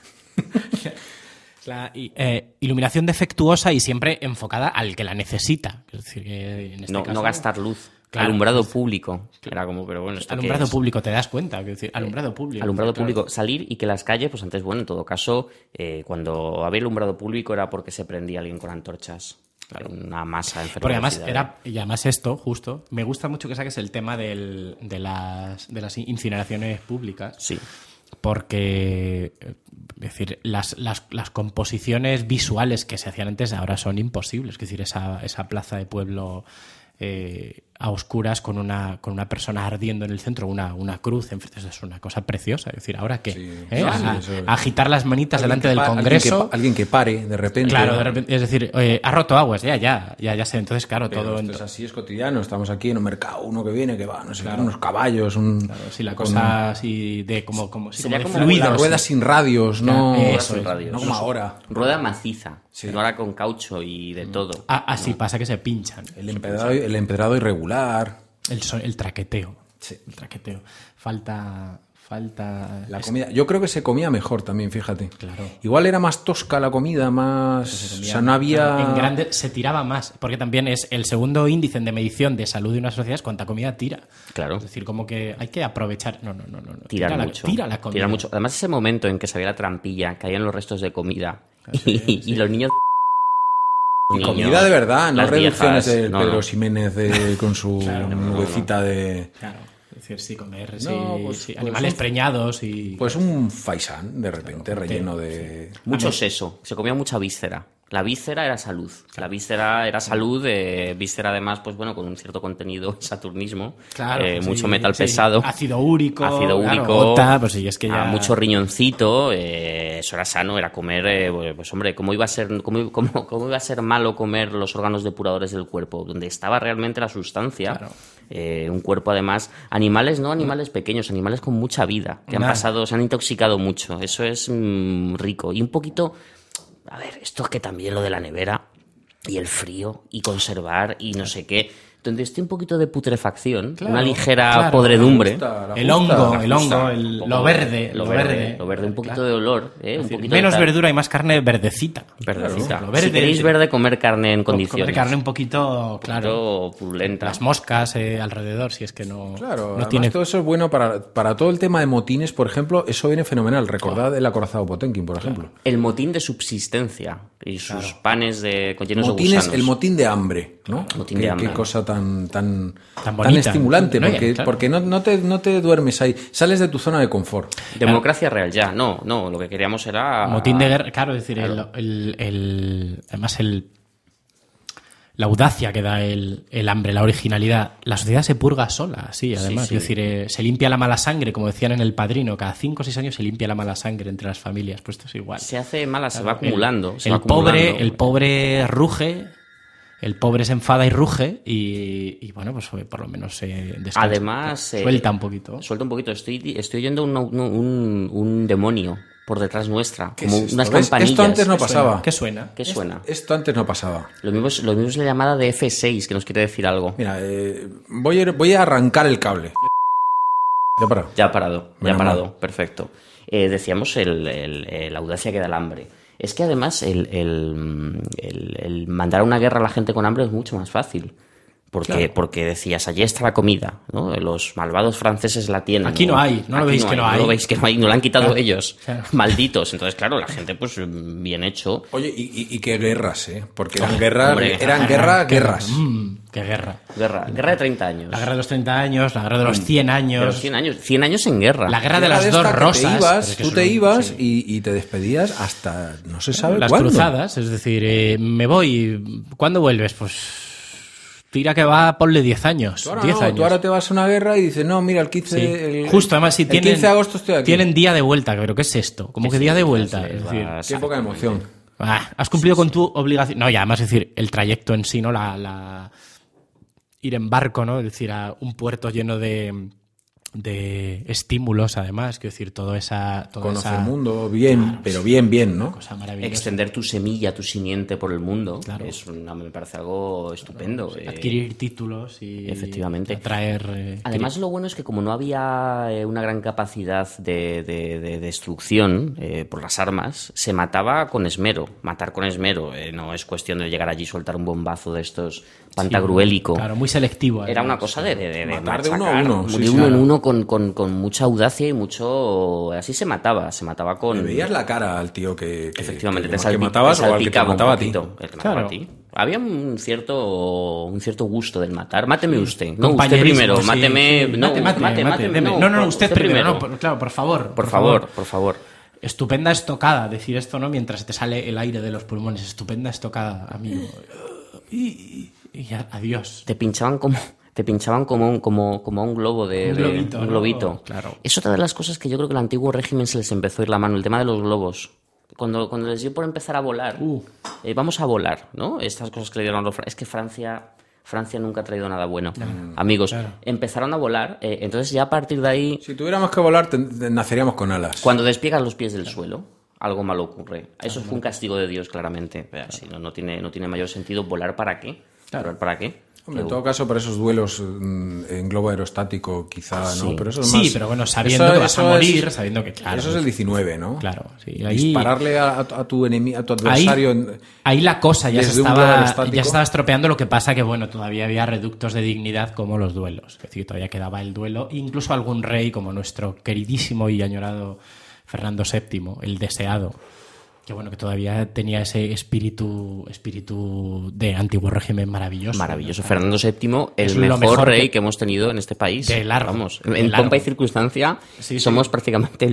La iluminación defectuosa y siempre enfocada al que la necesita. Es decir, que en este caso, no gastar luz. Claro, alumbrado público. Era como, pero bueno, ¿esto alumbrado público, te das cuenta. Es decir, alumbrado público. Alumbrado público. Salir y que las calles, pues antes, bueno, en todo caso, cuando había alumbrado público era porque se prendía alguien con antorchas. Claro. Una masa de porque además esto, justo, me gusta mucho que saques el tema de las incineraciones públicas. Sí. Porque, es decir, las composiciones visuales que se hacían antes ahora son imposibles. Es decir, esa plaza de pueblo a oscuras con una persona ardiendo en el centro, una cruz, es una cosa preciosa. Es decir, ¿ahora qué? Sí. Agitar las manitas delante del Congreso. Alguien que pare, de repente. Claro, de repente, es decir, ha roto aguas, ya sé. Entonces, claro, pero todo... Esto es así, es cotidiano. Estamos aquí en un mercado, uno que viene, que va, no sé, claro, unos caballos, claro, sí, la cosa así de como de fluidos. Las ruedas sin radios, ¿no? Eso, radios. No como ahora. Rueda maciza, sí. No ahora con caucho y de todo. Así pasa que se pinchan. El empedrado irregular. El traqueteo. Sí. El traqueteo. Falta la comida. Yo creo que se comía mejor también, fíjate. Claro. Igual era más tosca la comida, más... O sea, no había... En grande se tiraba más, porque también es el segundo índice de medición de salud de una sociedad es cuánta comida tira. Claro. Es decir, como que hay que aprovechar... No. Tira mucho. Tira la comida. Tira mucho. Además, ese momento en que se veía la trampilla, caían los restos de comida y los niños... Comida de verdad, no reducciones de Pedro no. Ximénez con su nubecita de... Claro, es decir, sí, comer pues animales preñados y... Pues un faisán, de repente, relleno de... Mucho seso, se comía mucha víscera. La víscera era salud. La víscera era salud, víscera además, pues bueno, con un cierto contenido saturnismo, mucho metal pesado. Ácido úrico. Claro, pues sí, es que ya... mucho riñoncito, eso era sano, era comer, pues hombre, ¿cómo iba a ser malo comer los órganos depuradores del cuerpo? Donde estaba realmente la sustancia. Claro. Un cuerpo además, animales pequeños, animales con mucha vida, que se han intoxicado mucho. Eso es rico. Y un poquito... A ver, esto es que también lo de la nevera y el frío y conservar y no sé qué, donde esté un poquito de putrefacción, una ligera podredumbre. El hongo, lo verde, un poquito de olor, un poquito menos de verdura y más carne verdecita. Claro, si queréis verde, comer carne en condiciones. Comer carne un poquito, purulenta. Las moscas alrededor, si es que no. Claro, no tiene... todo eso es bueno para todo el tema de motines, por ejemplo, eso viene fenomenal. Recordad el acorazado Potemkin, por ejemplo. El motín de subsistencia y sus panes llenos motines, de gusanos. El motín de hambre, ¿no? Motín de hambre. Qué cosa tan bonita, estimulante, porque no te duermes ahí, sales de tu zona de confort. Democracia real, ya, no, lo que queríamos era... Motín de guerra, claro, es decir, además la audacia que da el hambre, la originalidad. La sociedad se purga sola, sí, además. Sí. Es decir, se limpia la mala sangre, como decían en El Padrino, cada 5 o 6 años se limpia la mala sangre entre las familias, pues esto es igual. Se hace mala, se va acumulando. El pobre ruge... El pobre se enfada y ruge y bueno, pues por lo menos se descansa. Además... Suelta un poquito. Estoy oyendo un demonio por detrás nuestra, como es unas campanillas. campanillas. Esto antes no pasaba. ¿Qué suena? Esto antes no pasaba. Lo mismo es la llamada de F6, que nos quiere decir algo. Mira, voy a arrancar el cable. Ya ha parado. Ya ha parado, perfecto. Decíamos la audacia que da el hambre. Es que además el mandar a una guerra a la gente con hambre es mucho más fácil. Porque decías, allí está la comida, ¿no? Los malvados franceses la tienen. Aquí no hay, ¿no lo veis que no hay? No lo veis que no hay, no la han quitado ellos. Claro. Malditos. Entonces, claro, la gente, pues, bien hecho. Oye, y qué guerras, ¿eh? Porque eran guerras, guerras. Qué guerra. Guerra de 30 años. La guerra de los 30 años, la guerra de los 100 años. De los 100 años. 100 años en guerra. La guerra de las dos rosas. Tú te ibas y te despedías hasta no se sabe las cuándo. Cruzadas, es decir, me voy. ¿Cuándo vuelves? Pues tira que va, ponle 10 años. Tú ahora, 10 años. Tú ahora te vas a una guerra y dices, no, mira, el 15... Justo, además, si tienen, 15 de agosto estoy aquí. Tienen día de vuelta, pero ¿qué es esto? Como que día de vuelta. Es decir, qué poca emoción. Has cumplido con tu obligación. No, y además, es decir, el trayecto en sí, ¿no? Ir en barco, ¿no? Es decir, a un puerto lleno de estímulos, además, quiero decir, Conocer el mundo bien, claro, pero bien, ¿no? Cosa maravillosa. Extender tu semilla, tu simiente por el mundo, claro. Me parece algo estupendo. Claro, adquirir títulos y efectivamente atraer... Además, lo bueno es que como no había una gran capacidad de destrucción por las armas, se mataba con esmero. Matar con esmero. No es cuestión de llegar allí y soltar un bombazo de estos pantagruélico. Sí, claro, muy selectivo. Era una cosa de matar de uno a uno. De uno en uno con mucha audacia y mucho... Así se mataba con... Le veías la cara al tío que efectivamente, que matabas o al que te mataba a ti. Claro. Había un cierto gusto del matar. Máteme usted. No, usted primero. Sí, máteme. Sí. Máteme. No, usted primero. No, claro, por favor. Por favor. Estupenda estocada. Decir esto, ¿no? Mientras te sale el aire de los pulmones. Estupenda estocada, amigo. Y ya, adiós. Te pinchaban como un globo un globito. ¿no? Claro. Es otra de las cosas que yo creo que al antiguo régimen se les empezó a ir la mano, el tema de los globos. Cuando les dio por empezar a volar, vamos a volar, ¿no? Estas cosas que le dieron a los... Es que Francia nunca ha traído nada bueno. Amigos, empezaron a volar, entonces ya a partir de ahí... Si tuviéramos que volar, naceríamos con alas. Cuando despiegas los pies del suelo, algo malo ocurre. Eso fue un castigo de Dios, claramente. Si no tiene mayor sentido. ¿Volar para qué? Claro. ¿Para qué? Hombre, en todo caso, para esos duelos en globo aerostático, quizá, ¿no? Sí. Pero eso es más... pero bueno, sabiendo que vas a morir, sabiendo que, claro... Eso es el 19, ¿no? Claro, sí. Ahí, dispararle a tu enemigo, a tu adversario... Ahí la cosa ya se estaba estropeando, lo que pasa que, bueno, todavía había reductos de dignidad como los duelos. Es decir, todavía quedaba el duelo. Incluso algún rey, como nuestro queridísimo y añorado Fernando VII, el deseado, que bueno, que todavía tenía ese espíritu de antiguo régimen maravilloso. Maravilloso. ¿No? Fernando VII, el mejor rey que hemos tenido en este país. De largo. Vamos, en pompa y circunstancia somos prácticamente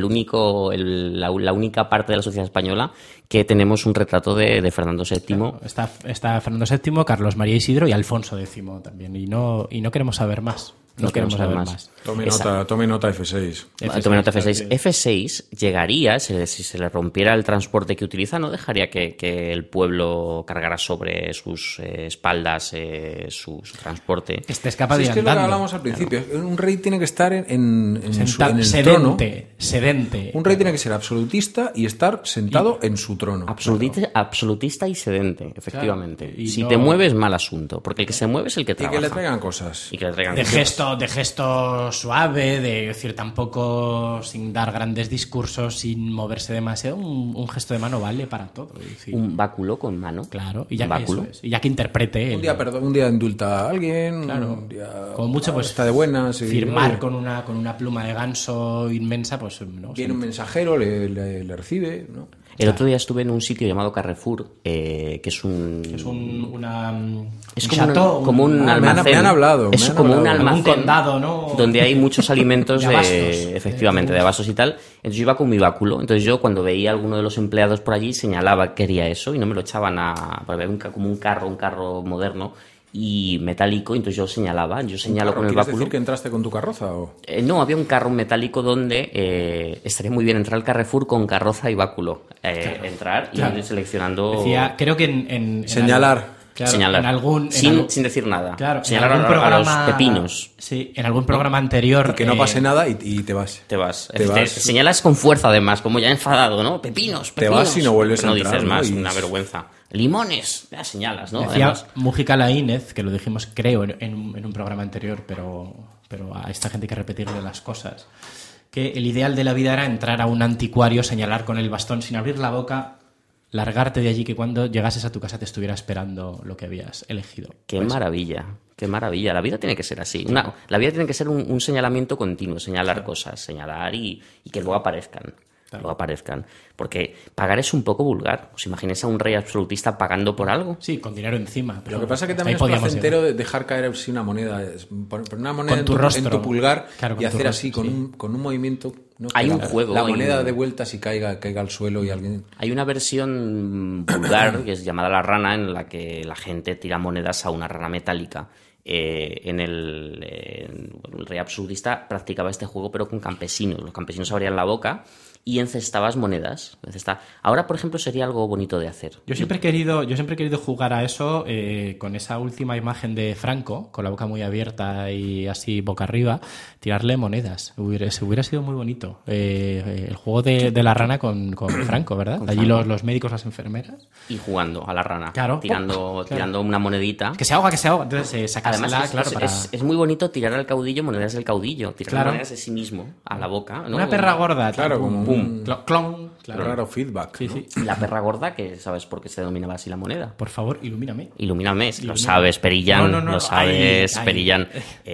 la única parte de la sociedad española que tenemos un retrato de Fernando VII. Claro, está Fernando VII, Carlos María Isidro y Alfonso X también. Y no queremos saber más. No queremos saber más. Tome nota F6. Tome nota F6. F6 llegaría, si se le rompiera el transporte que utiliza, no dejaría que el pueblo cargara sobre sus espaldas su transporte. Este es capaz de andando. Es que lo que hablamos al principio. Claro. Un rey tiene que estar en el trono. Sedente. Un rey tiene que ser absolutista y estar sentado en su trono. Absolutista y sedente, efectivamente. Claro. Si te mueves, mal asunto. Porque el que se mueve es el que trabaja. Y que le traigan cosas. De gesto suave, de decir, tampoco sin dar grandes discursos, sin moverse demasiado, un gesto de mano vale para todo. Decir. Un báculo con mano. Claro, y ya que interprete. Un día indulta a alguien, claro. Un día como mucho, pues está de buenas. Firmar con una pluma de ganso inmensa, pues no. Viene un mensajero, le recibe, ¿no? El otro día estuve en un sitio llamado Carrefour, que es un almacén. Me han hablado. Es como un almacén. Un condado, ¿no? Donde hay muchos alimentos de abastos, efectivamente, de abastos y tal. Entonces yo iba con mi báculo. Entonces yo, cuando veía a alguno de los empleados por allí, señalaba que quería eso y no me lo echaban porque había como un carro moderno y metálico, entonces yo señalo con el báculo. ¿Quieres decir que entraste con tu carroza? ¿O? No, había un carro metálico donde estaría muy bien entrar al Carrefour con carroza y báculo. Entrar y ir seleccionando... Decía, creo que en señalar. Claro, señalar. Sin decir nada. Claro, señalar a los pepinos. Sí, en algún programa anterior. Y que no pase nada y te vas. Te vas. Señalas con fuerza, además, como ya enfadado, ¿no? Pepinos. Te vas y no vuelves a entrar. No dices más, una vergüenza. Limones, ya señalas, ¿no? Decía Mújica Laínez, que lo dijimos, creo, en un programa anterior, pero pero a esta gente hay que repetirle las cosas, que el ideal de la vida era entrar a un anticuario, señalar con el bastón sin abrir la boca, largarte de allí, que cuando llegases a tu casa te estuviera esperando lo que habías elegido. Qué maravilla, qué maravilla. La vida tiene que ser así. La vida tiene que ser un señalamiento continuo, señalar cosas, señalar y que luego aparezcan. Luego aparezcan. Porque pagar es un poco vulgar. ¿Os imagináis a un rey absolutista pagando por algo? Sí, con dinero encima. Pero lo que pasa es que también es placentero dejar caer así una moneda. Poner una moneda en tu pulgar, claro, y hacer así con un movimiento. ¿No? Hay un juego. La moneda de vueltas y caiga al suelo y alguien... Hay una versión vulgar que es llamada La Rana, en la que la gente tira monedas a una rana metálica. El rey absolutista practicaba este juego, pero con campesinos. Los campesinos abrían la boca y encestabas monedas. Ahora, por ejemplo, sería algo bonito de hacer. Yo siempre he querido jugar a eso con esa última imagen de Franco, con la boca muy abierta y así boca arriba, tirarle monedas. Hubiera sido muy bonito. El juego de la rana con Franco, ¿verdad? Con allí Franco. Los médicos, las enfermeras. Y jugando a la rana. Claro. Tirando una monedita. Que se ahoga. Entonces sacársela, además, es muy bonito tirar al caudillo monedas del caudillo. Tirar monedas de sí mismo a la boca, ¿no? Una perra gorda. Claro, como clon. Claro. Raro feedback. Sí, ¿no? sí. La perra gorda, que sabes por qué se denominaba así la moneda. Por favor, ilumíname. Lo sabes, Perillán. No. Lo sabes, Perillán.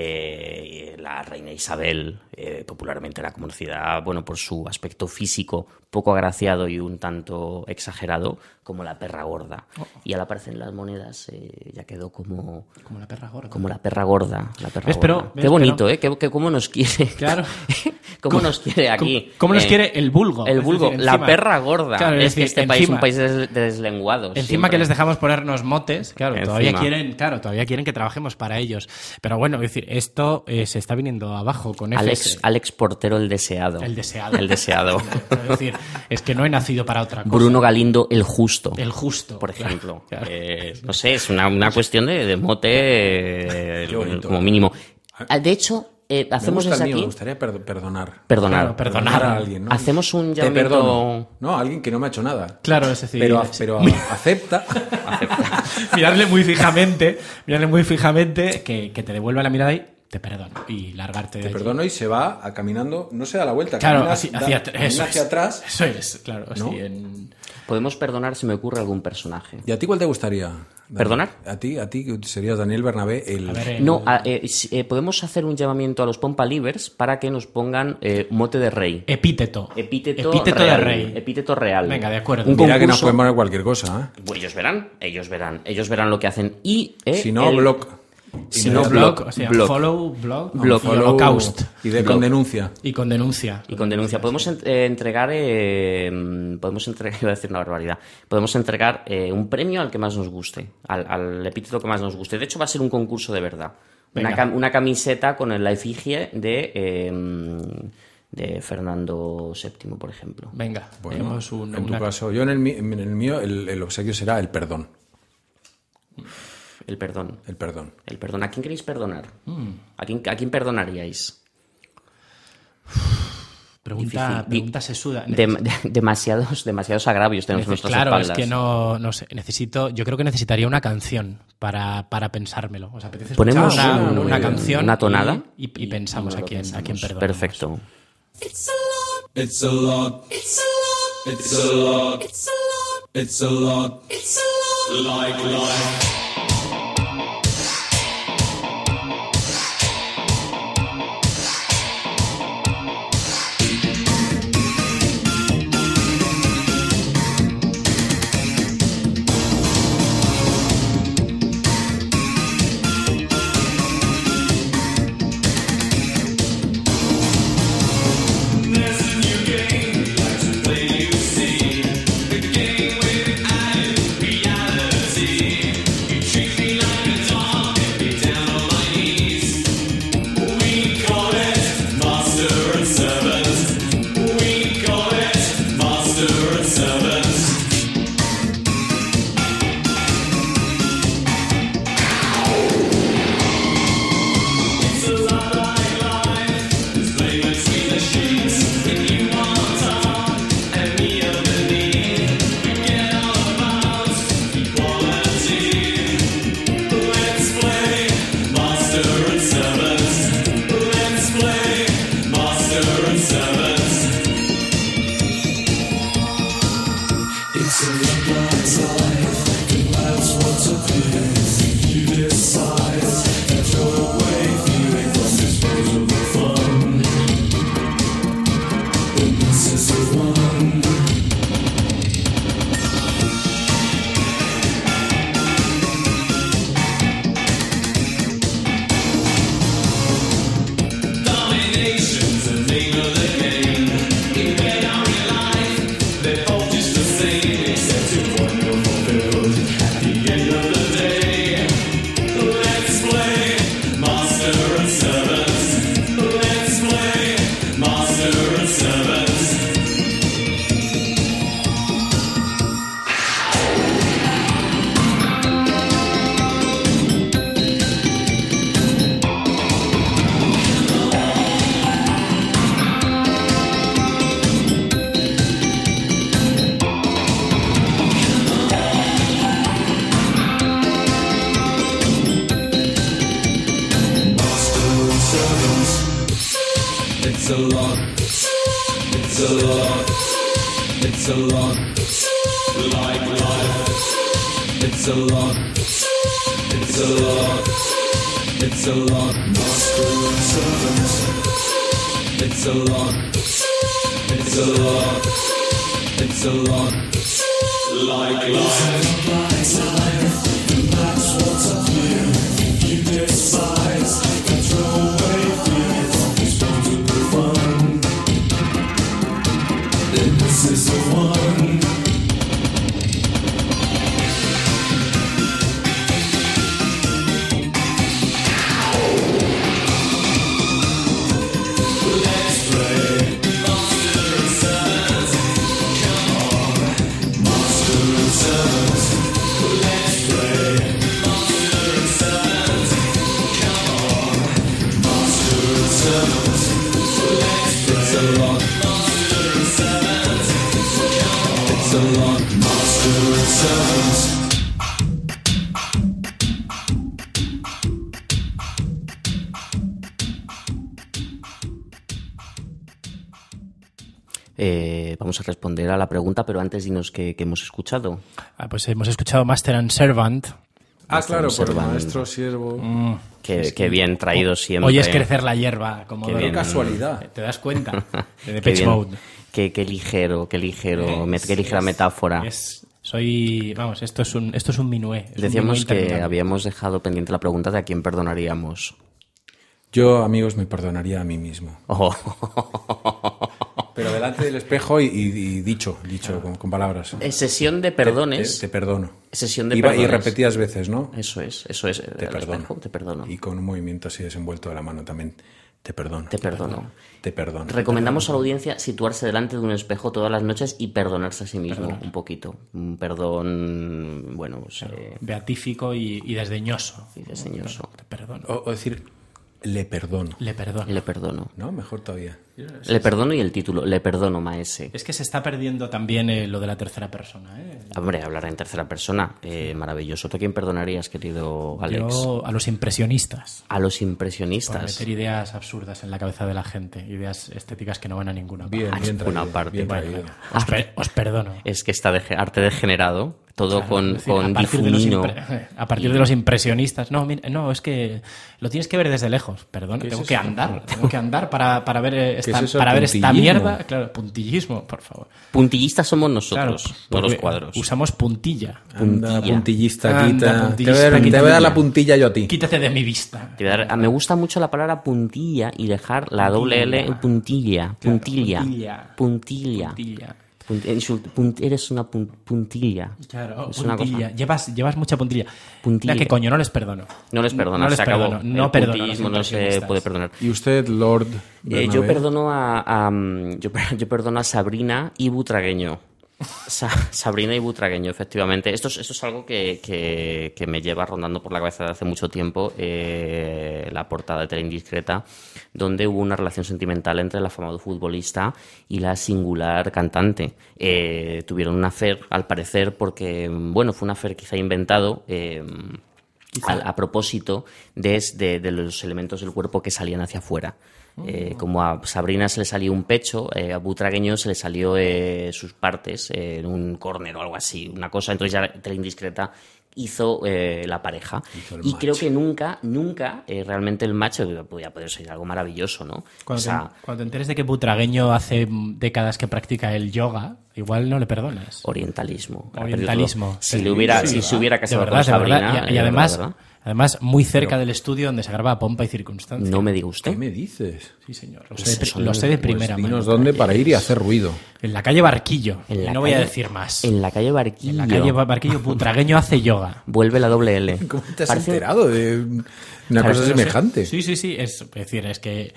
La reina Isabel, popularmente era conocida, por su aspecto físico poco agraciado y un tanto exagerado, como la perra gorda. Y al aparecer en las monedas ya quedó como la perra gorda. Como la perra gorda. Qué bonito, ¿eh? Cómo nos quiere. Claro. ¿Cómo nos quiere aquí? ¿Cómo nos quiere el vulgo? El vulgo, decir, la perra gorda. Claro, es que este país es un país de deslenguados. Encima siempre. que les dejamos ponernos motes, todavía quieren que trabajemos para ellos. Pero bueno, es decir, esto se está viniendo abajo con Alex Portero, el deseado. El deseado. Es decir, es que no he nacido para otra cosa. Bruno Galindo, el justo. El justo. Por ejemplo. Claro. No sé, es una cuestión de mote como mínimo. De hecho... hacemos desde aquí. Me gustaría perdonar. Perdonar a alguien, ¿no? Hacemos un llamamiento. Te perdono. No, a alguien que no me ha hecho nada. Claro, es decir. Pero acepta. Mirarle muy fijamente que te devuelva la mirada y te perdono. Y largarte de Te allí. perdono y se va caminando, no se da la vuelta. Claro, hacia atrás. Eso es, claro. ¿No? Podemos perdonar si me ocurre algún personaje. ¿Y a ti cuál te gustaría? Daniel? ¿Perdonar? A ti serías Daniel Bernabé podemos hacer un llamamiento a los Pompalivers para que nos pongan mote de rey. Epíteto real, de rey. Epíteto real. Venga, de acuerdo. Mira que nos pueden poner cualquier cosa, ¿eh? Pues ellos verán lo que hacen. Y si no, blog. Si no, blog, o sea, blog. Follow, blog, Follow, Holocaust. Y con denuncia. Y con denuncia. Podemos entregar, iba a decir una barbaridad, podemos entregar un premio al que más nos guste, al epíteto que más nos guste. De hecho, va a ser un concurso de verdad. Una camiseta con la efigie de Fernando VII, por ejemplo. Venga, bueno, en tu caso. Yo en el mío el obsequio será el perdón. El perdón. El perdón. ¿A quién queréis perdonar? ¿A quién perdonaríais? Pregunta sesuda. Demasiados agravios tenemos en nuestras espaldas. Claro, es que no sé. Yo creo que necesitaría una canción para pensármelo. ¿Os apetece Ponemos una canción? Una tonada. Y pensamos a quién perdonamos. Perfecto. It's a lot. Like life. It's a lot. It's a lot. It's a lot. Like life. It's a lot. It's a lot. It's a lot. Master and servant. It's a lot. It's a lot. It's a lot. Like life. And that's what's up here. You despise. Control away fears. Responsible fun. Then this is the one. Let's play. Master and servant. Come on. Master and servant. Let's play. Master and servant. Come on. Master and servant. Let's play. It's a lot. Master and servant. Come on. It's a lot. Master and servant. Vamos a responder a la pregunta, pero antes dinos qué hemos escuchado. Pues hemos escuchado Master and Servant. Ah, claro, por Servant. maestro, siervo. Qué bien traído siempre. Hoy es crecer la hierba, como Qué de- bien. Casualidad. ¿Te das cuenta? De Qué Depeche bien. Mode. Qué ligero, qué ligera metáfora. Vamos, esto es un minué. Es un Decíamos minué que interminable. habíamos dejado pendiente la pregunta de a quién perdonaríamos. Yo, amigos, me perdonaría a mí mismo. Oh. Pero delante del espejo y dicho con palabras. Sesión de perdones. Te perdono. Sesión de Y perdones. repetidas veces, ¿no? Eso es. Te Al perdono. espejo, te perdono. Y con un movimiento así desenvuelto de la mano también. Te perdono. Te perdono. Te perdono. Recomendamos a la audiencia situarse delante de un espejo todas las noches y perdonarse a sí mismo un poquito. Un perdón, bueno, pues, Beatífico y desdeñoso. y desdeñoso. Te perdono. O decir, le perdono. Le perdono. Le perdono. ¿No? Mejor todavía. Le perdono y el título, le perdono, maese. Es que se está perdiendo también lo de la tercera persona. Hombre, hablar en tercera persona, maravilloso. ¿Tú a quién perdonarías, querido Alex? Yo a los impresionistas. A los Por impresionistas. meter ideas absurdas en la cabeza de la gente. Ideas estéticas que no van a ninguna parte. Bien, A bien ninguna traído, parte. bien Bueno, traído. Os perdono. Es que está arte degenerado, todo Claro, es decir, con a partir de los difuminio. a partir de los impresionistas. No, mira, no, es que lo tienes que ver desde lejos. Perdón, ¿Qué tengo es que eso? andar. Tengo que andar para ver esta, es eso, para ver esta puntillismo? mierda. Claro, puntillismo, por favor. Puntillistas somos Claro, nosotros, no porque los cuadros. Usamos puntilla. Anda, Puntilla. puntillista, Anda, quita. puntillista, te voy a dar la puntilla yo a ti. Quítate de mi vista. Te voy a dar- me gusta mucho la palabra puntilla y dejar la doble L en puntilla. Puntilla. puntilla. Puntilla. Puntilla. Eres una puntilla. Claro, Es una puntilla. cosa. Llevas mucha puntilla. Puntilla. Mira, que coño, no les perdono. No les perdonas, No les se acabó. perdono, no El perdono a los puntillismo no se impresionistas. puede perdonar. ¿Y usted, Lord? Yo Bernabé? perdono yo perdono a Sabrina y Butragueño. Sabrina y Butragueño, efectivamente. Esto es algo que me lleva rondando por la cabeza desde hace mucho tiempo. La portada de Tele Indiscreta, donde hubo una relación sentimental entre el afamado futbolista y la singular cantante. Tuvieron un affair, al parecer, porque, bueno, fue un affair quizá inventado. A propósito de los elementos del cuerpo que salían hacia afuera. Como a Sabrina se le salió un pecho, a Butragueño se le salió sus partes en un córner o algo así, una cosa. Entonces ya Tele Indiscreta hizo la pareja. Hizo el Y match. creo que nunca realmente el match podía poder ser algo maravilloso, ¿no? Cuando, O sea, cuando te enteres de que Butragueño hace décadas que practica el yoga, igual no le perdonas. orientalismo. Orientalismo. Si se hubiera De casado verdad, con de verdad. Sabrina... Y además, ¿verdad? además muy cerca del estudio donde se graba Pompa y Circunstancia. No me diga usted. ¿Qué me dices? Sí, señor. Lo Eso sé, lo sé de primera Pues mano. dinos dónde para ir y hacer ruido. En la calle Barquillo. En la Y no voy a calle- decir más. En la calle Barquillo. En la calle Barquillo, Butragueño hace yoga. Vuelve la doble L. ¿Cómo te has Parece- enterado de una cosa No sé. semejante? Sí, sí, sí. Es decir, es que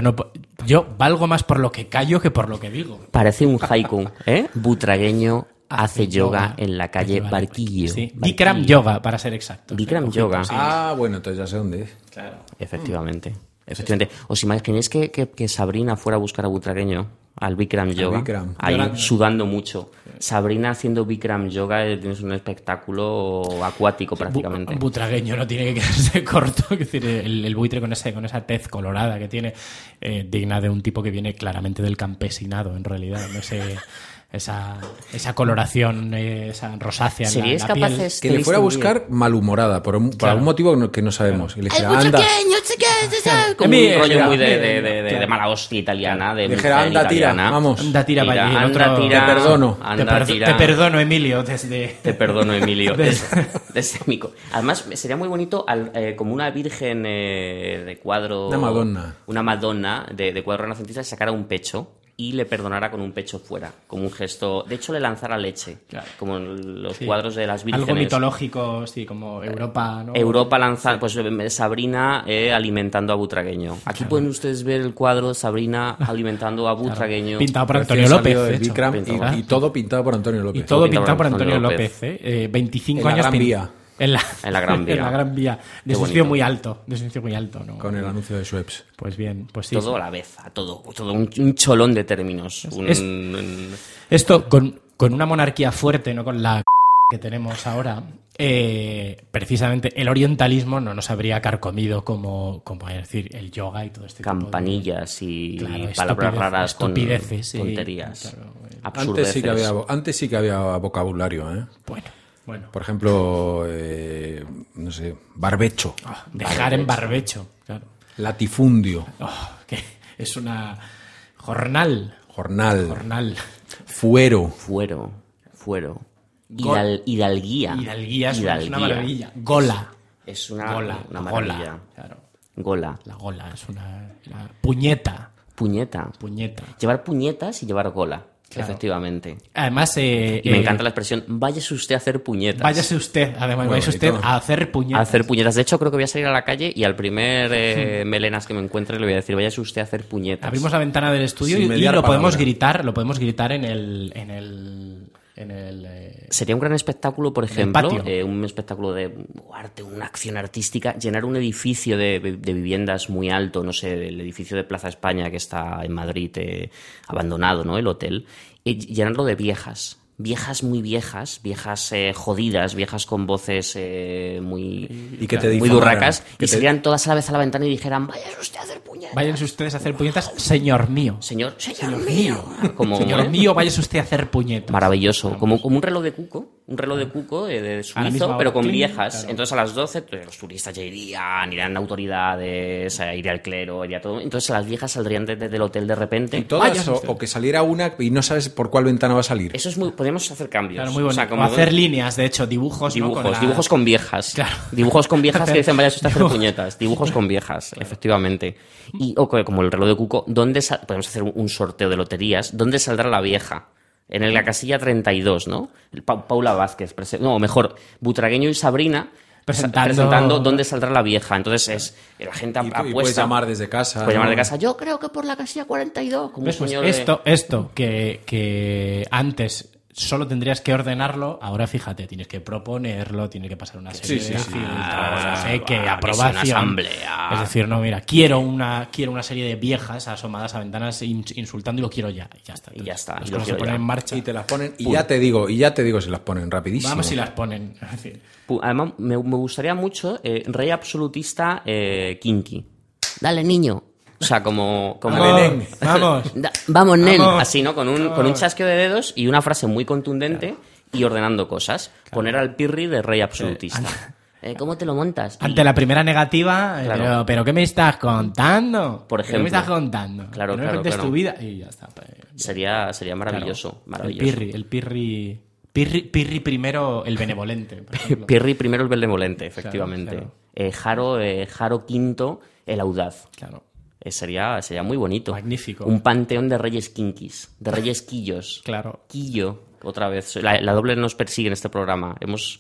yo valgo más por lo que callo que por lo que digo. Parece un haiku, ¿eh? Butragueño hace yoga en la calle Barquillo. Sí. Barquillo. Bikram Yoga, para ser exacto. Bikram Yoga. Ah, bueno, entonces ya sé dónde es. Claro. Efectivamente. ¿Os imagináis que Sabrina fuera a buscar a Butragueño, al Bikram Yoga? Bikram. Ahí Yoga. sudando mucho. Sabrina haciendo Bikram Yoga es un espectáculo acuático prácticamente. Butragueño no tiene que quedarse corto. Es decir, el buitre con esa tez colorada que tiene, digna de un tipo que viene claramente del campesinado, en realidad. No sé, esa coloración, esa rosácea en ¿Seríais la piel. capaces Que le de fuera a distinguir? buscar malhumorada, por algún motivo que no sabemos. Y le dijera, anda, Como Mira, un rollo mira, muy mira, de claro. mala hostia italiana, de dijera, mujer anda, tira, italiana. vamos. Anda, tira, vaya, y el anda, otro- tira, Te perdono. anda, tira. Te perdono, Emilio, desde... Te perdono, Emilio. Desde- Desde Además, sería muy bonito como una virgen de cuadro... Una Madonna. Una Madonna de cuadro renacentista que sacara un pecho y le perdonara con un pecho fuera, como un gesto... De hecho, le lanzara leche, Claro. como en los Sí. cuadros de las vírgenes. Algo mitológico, sí, como Europa, ¿no? Europa lanza, pues Sabrina alimentando a Butragueño. Aquí pueden ustedes ver el cuadro de Sabrina alimentando a Butragueño. Pintado por Recién Antonio López, salido de de hecho. Bikram, Pintado. y todo pintado por Antonio López. Y todo pintado pintado por por Antonio Antonio López, ¿eh? 25 En la años... Gran Vía. En la Gran Vía. En la Gran Vía. De Qué un sitio bonito. muy alto. De un sitio muy alto, ¿no? Con el anuncio de Schweppes. Pues bien, pues sí. Todo sí. a la vez, todo un cholón de términos. Esto, con una monarquía fuerte, no con la que tenemos ahora, precisamente el orientalismo no nos habría carcomido como es decir, el yoga y todo este tipo de... Campanillas y Claro, palabras raras con estupideces, sí, tonterías. claro. Absurdeces. Antes sí que había vocabulario, ¿eh? Bueno. Por ejemplo, no sé, barbecho, Dejar en barbecho, claro. latifundio, Que es una... Jornal. jornal, fuero. Fuero. Gol- Hidalguía. Hidalguía es Hidalguía. una maravilla. Gola. Es una Gola. maravilla. Claro. Gola. La gola es la puñeta. Puñeta. Llevar puñetas y llevar gola. Claro. Efectivamente. Además... Y me encanta la expresión, váyase usted a hacer puñetas. Váyase usted, además, Muy váyase usted bonito. a hacer A puñetas. hacer puñetas. De hecho, creo que voy a salir a la calle y al primer melenas que me encuentre le voy a decir, váyase usted a hacer puñetas. Abrimos la ventana del estudio Sin y mediar lo podemos palabra. gritar en el Sería un gran espectáculo, por ejemplo, patio. un espectáculo de arte, una acción artística, llenar un edificio de viviendas muy alto, no sé, el edificio de Plaza España que está en Madrid abandonado, ¿no? El hotel, y llenarlo de viejas muy viejas, jodidas, viejas con voces muy, Y que te muy difamaran. durracas, Que y te- salieran todas a la vez a la ventana y dijeran, váyase usted a hacer puñetas. Váyanse ustedes a hacer puñetas, señor mío. Señor mío. Como, Señor mío, váyase usted a hacer puñetas. Maravilloso, como un reloj de cuco, de A la misma suizo, hora. pero con Cling, viejas. claro. Entonces a las 12 los turistas ya irían autoridades, iría el clero, iría todo. Entonces las viejas saldrían del hotel de repente. Y todas, Váyase usted. o que saliera una y no sabes por cuál ventana va a salir. Eso es podemos hacer cambios. Claro, muy bonito. O sea, como O hacer líneas, de hecho, dibujos, ¿no? dibujos con viejas. Claro. Dibujos con viejas que dicen, vaya usted a hacer Dibujos. puñetas. Dibujos con viejas, efectivamente. Y como el reloj de cuco, podemos hacer un sorteo de loterías. ¿Dónde saldrá la vieja? En la casilla 32, ¿no? Paula Vázquez. No, mejor, Butragueño y Sabrina presentando dónde saldrá la vieja. Entonces la gente Y apuesta. puedes llamar desde casa. Puedes llamar ¿no? de casa. Yo creo que por la casilla 42. Como un ¿Ves? Pues señor de- esto que antes solo tendrías que ordenarlo, ahora fíjate, tienes que proponerlo, tienes que pasar una serie Sí, de sí, filtros, claro, no sé qué, que sea aprobación. una asamblea. Es decir, no, mira, quiero una serie de viejas asomadas a ventanas insultando y lo quiero ya. Y ya está. Y ya está, Las y lo cosas se quiero ponen ya. en marcha. Y te las ponen, y ya te digo si las ponen rapidísimo. Vamos si las ponen. Es decir, Además, me gustaría mucho rey absolutista kinky. Dale, niño. O sea, como Dale, nen. vamos. Vamos, nen. Vamos. Así, ¿no? Con un chasqueo de dedos y una frase muy contundente y ordenando cosas. Poner al Pirri de rey absolutista. ¿Cómo te lo montas? Ante la primera negativa, Claro. pero ¿qué me estás contando? Por ¿Qué me ejemplo. estás contando? Claro, Que no me claro, cuentes claro. tu vida y ya está. Pues, Sería maravilloso. claro. Maravilloso. El Pirri primero, el benevolente. Por ejemplo. Pirri primero el benevolente, efectivamente. claro. Jaro quinto el audaz. Claro. Sería muy bonito. Magnífico. Un panteón de reyes kinkis, de reyes quillos. Claro. Quillo, otra vez. La doble nos persigue en este programa. Hemos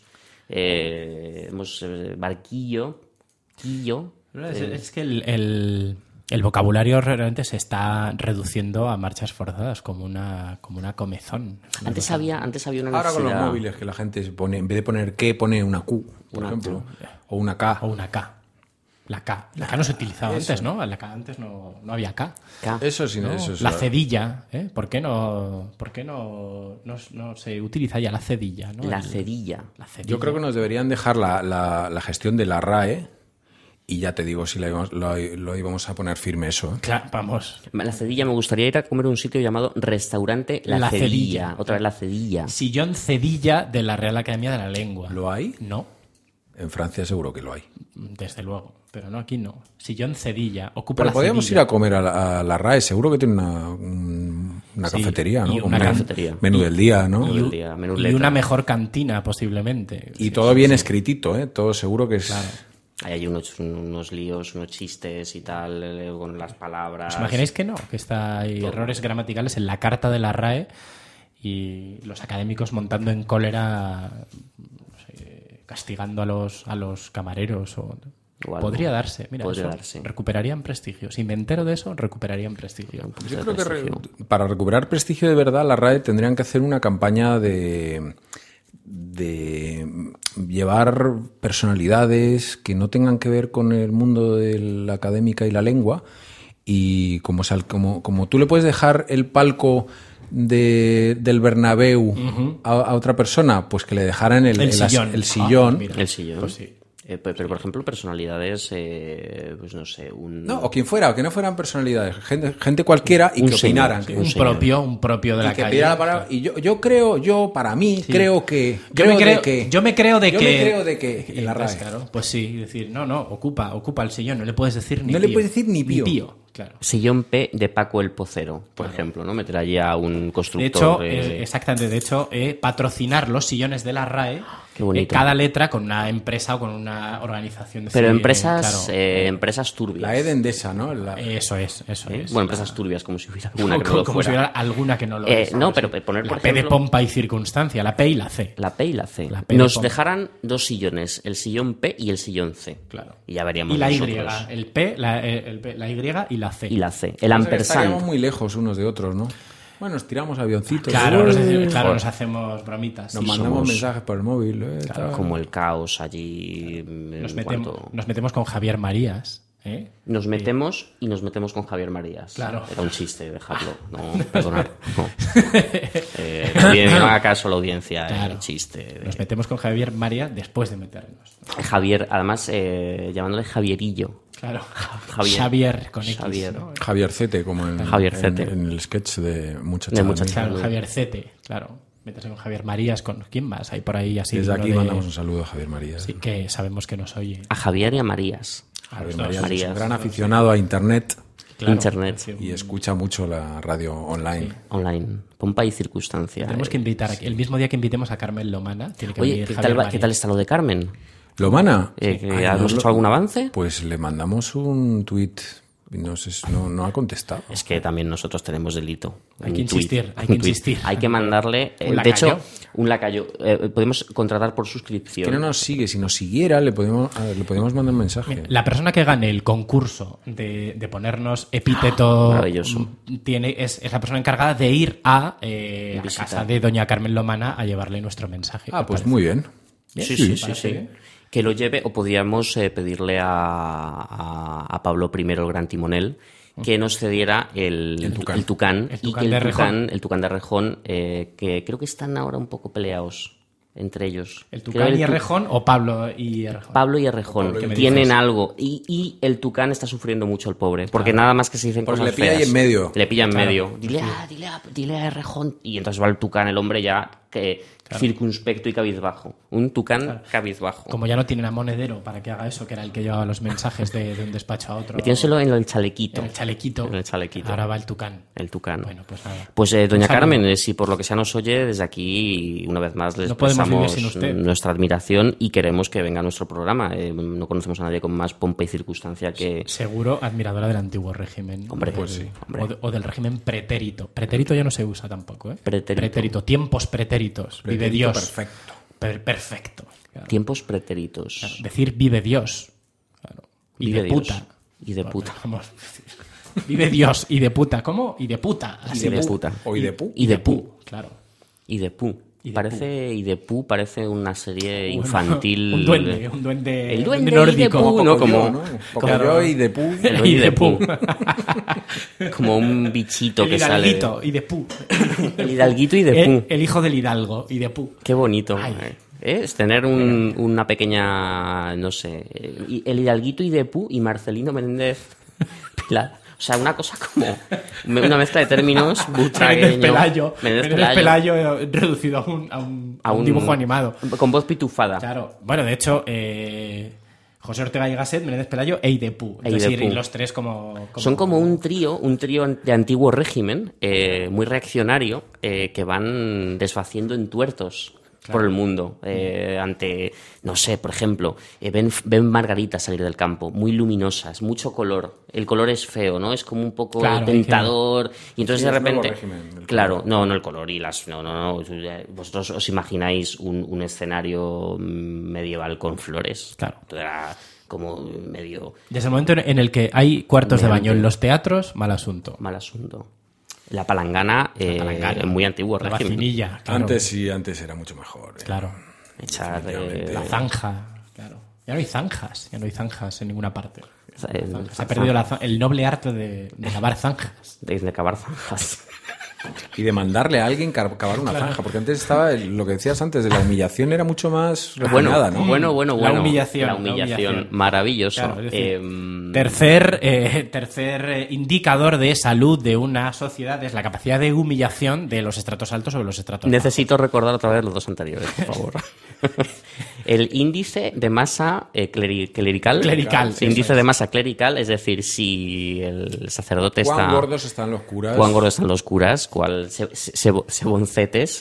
Barquillo, Quillo. Es que el vocabulario realmente se está reduciendo a marchas forzadas, como una comezón. Antes había una Ahora con los necesidad. móviles que la gente se pone, en vez de poner Q, pone una Q, por ejemplo, o una K. O una K. La K no se utilizaba antes, ¿no? La K antes no había K. Eso sí, eso es La cedilla, ¿eh? ¿Por qué no se utiliza ya la cedilla? ¿no? La cedilla. La cedilla. Yo creo que nos deberían dejar la gestión de la RAE y ya te digo si lo íbamos a poner firme eso. ¿eh? Claro, vamos. La cedilla, me gustaría ir a comer a un sitio llamado Restaurante La La Cedilla. Cedilla. Otra vez La Cedilla. Sillón cedilla de la Real Academia de la Lengua. ¿Lo hay? No, En Francia seguro que lo hay. desde luego. Pero no, aquí no. Sillón cedilla. Ocupa Pero la podríamos ir cedilla. a comer a la RAE, seguro que tiene una Sí, cafetería, ¿no? y Como una un cafetería. menú del día, ¿no? Menú del día, menú Y letra. una mejor cantina, posiblemente. Y todo bien escritito, ¿eh? Todo seguro que es... Ahí hay unos líos, unos chistes y tal, con las palabras. ¿Os imagináis que no? Que hay errores gramaticales en la carta de la RAE y los académicos montando en cólera, no sé, castigando a los camareros o O algo. podría darse. Mira, Podría eso darse. recuperarían prestigio. Si me entero de eso, recuperarían prestigio. Yo creo que para recuperar prestigio de verdad, la RAE tendrían que hacer una campaña de llevar personalidades que no tengan que ver con el mundo de la académica y la lengua, y como tú le puedes dejar el palco del Bernabéu a otra persona, pues que le dejaran el sillón. Mira, El sillón. pues sí. Pero, por ejemplo, personalidades, pues no sé, No, o quien fuera, o que no fueran personalidades, gente cualquiera y Un que señor, opinaran. sí, que- Un propio de y la que calle. pidiera la palabra. Y yo creo, para mí, creo que. Yo me creo de yo que. me creo de que en la RAE. Claro, pues sí, decir, no, ocupa el sillón, no le puedes decir ni No pío. le puedes decir ni pío. Claro. Sillón P de Paco el Pocero, por ejemplo, ¿no? Meter allí a un De constructor. hecho, exactamente, patrocinar los sillones de la RAE, Qué bonito. cada letra con una empresa o con una organización de Pero cine, empresas, claro. empresas turbias. La Edendesa, ¿no? Eso es. Bueno, empresas turbias, como si hubiera alguna que no lo como si fuera. hubiera alguna que no lo es. No, ¿sabes? pero poner, la por P de ejemplo, pompa y circunstancia, la P y la C. La P y la C. La P de Nos pompa. dejarán dos sillones, el sillón P y el sillón C. Claro. Y ya veríamos Y la Y, nosotros. el P, la Y y la C. Y la C. El Pasa que estaríamos ampersand. muy lejos unos de otros, ¿no? Bueno, nos tiramos avioncitos. Claro, Uy, nos hacemos bromitas. nos Sí, mandamos somos- mensajes por el móvil. tal. Como el caos allí. nos en metemos, cuanto- nos metemos con Javier Marías. ¿eh? Nos metemos y nos metemos con Javier Marías. Claro. Era un chiste, dejadlo. No, perdonad. No. No haga caso a la audiencia, Claro. el chiste. Nos metemos con Javier Marías después de meternos. Javier, además, llamándole Javierillo. Claro. Javier. con X. Xavier. ¿no? Javier Cete, como en, Javier Cete. en el sketch de Muchacha. De de Muchacha. mí. Claro, Javier Cete, claro. Métase con Javier Marías, con ¿quién más? Hay por ahí así. Desde uno aquí de- mandamos un saludo a Javier Marías. Sí, que sabemos que nos oye. A Javier y a Marías. Javier los dos. Marías es Marías. un gran aficionado a Internet Claro, Internet. sí. y escucha mucho la radio online. Online. Pompa y circunstancia. Tenemos que invitar aquí. El mismo día que invitemos a Carmen Lomana, tiene que Oye, venir ¿qué Javier tal, Marías. ¿qué tal está lo de Carmen? ¿Lomana? ¿Que Ay, ¿Hemos no hecho lo- algún avance? Pues le mandamos un tuit y no ha contestado. Es que también nosotros tenemos delito. Hay Un que tuit, insistir, hay un que tuit. insistir. Hay que mandarle, Un de hecho, lacayo. un lacayo. Podemos contratar por suscripción. Que no nos sigue. Si nos siguiera, le podemos mandar un mensaje. La persona que gane el concurso de ponernos epíteto Maravilloso. es la persona encargada de ir a la Visitar. casa de doña Carmen Lomana a llevarle nuestro mensaje. Ah, ¿Te pues parece? muy bien. Sí, sí, sí, parece sí. bien. Que lo lleve, o podríamos pedirle a Pablo I, el gran timonel, que nos cediera el Tucán. El Y Tucán que de Rejón. el Tucán de Rejón, que creo que están ahora un poco peleados. entre ellos. ¿El Creo Tucán y Errejón o Pablo y Errejón? Pablo y Errejón Pablo y Errejón. tienen ¿Qué me dices? algo. Y el Tucán está sufriendo mucho, el pobre. Porque nada más que se dicen Porque cosas le pilla ahí feas. en medio. Le pilla en Claro. medio. Dile a Errejón. Y entonces va el Tucán, el hombre ya circunspecto y cabizbajo. Un Tucán cabizbajo. Como ya no tienen a Monedero para que haga eso, que era el que llevaba los mensajes de un despacho a otro. Metiéndoselo en el chalequito. En el chalequito. En el chalequito. Ahora va el Tucán. El Tucán. Bueno, pues nada. Pues doña Un saludo. Carmen, si por lo que sea nos oye, desde aquí una vez más les No podemos vivir expresamos sin usted. nuestra admiración y queremos que venga a nuestro programa. No conocemos a nadie con más pompa y circunstancia que... Seguro admiradora del antiguo régimen. Hombre, pues sí. Hombre. O del régimen pretérito. Pretérito ya no se usa tampoco, ¿eh? Pretérito. Tiempos pretéritos. Vive Pretérito Dios. perfecto. Perfecto. Claro. Tiempos pretéritos. Claro. Decir vive Dios. Claro. Y Vive de Dios. puta. Y de puta. Vamos. Vive Dios y de puta. ¿Cómo? Y de puta. Así Y de puta. O y de pu. Y de pu. Claro. Y de pu. Y de Parece y de pu parece una serie infantil. Un duende. Un duende. El un duende nórdico. y de pu, ¿no? Pocoyo, Como, Pocoyo y de pu. El Y de pu. como un bichito El que sale. hidalguito y de pu. El hidalguito y de pu. El hijo del hidalgo y de pu. Qué bonito. Ay. Es tener una pequeña, no sé, el hidalguito y de pu y Marcelino Menéndez Pilar. O sea, una cosa como una mezcla de términos butragueño. Menéndez Pelayo reducido a un dibujo animado. Con voz pitufada. Claro. Bueno, de hecho, José Ortega y Gasset, Menéndez Pelayo e Idepu. Es decir, Idepu. y los tres como... Son como un trío de antiguo régimen, muy reaccionario, que van desfaciendo entuertos por el mundo. Ante, no sé, por ejemplo, ven margaritas salir del campo, muy luminosas, mucho color. El color es feo, ¿no? Es como un poco Claro, tentador. Y entonces Sí, de es nuevo repente... régimen, el Claro, no el color y las... No. Vosotros os imagináis un escenario medieval con flores. Claro. Era como medio Desde el momento en el que hay cuartos de baño Humeante. en los teatros, mal asunto. mal asunto. La palangana, palangana. muy antiguo La régimen. vacinilla, claro. Antes era mucho mejor. Claro. Echar, La zanja, claro. Ya no hay zanjas en ninguna parte. el- Se ha perdido el noble arte de cavar zanjas. de cavar zanjas. Y de mandarle a alguien cavar una zanja, porque antes estaba lo que decías antes de la humillación era mucho más refinada, ¿no? Bueno. La humillación, La la humillación. humillación. Maravilloso. Claro, es decir, Em, tercer indicador de salud de una sociedad es la capacidad de humillación de los estratos altos sobre los estratos bajos. necesito recordar otra vez los dos anteriores, por favor. El índice de masa clerical. Clerical, Sí, índice eso es. de masa clerical, es decir, si el sacerdote Cuán está... gordos están los curas. Cuán gordos están los curas, cuál seboncetes,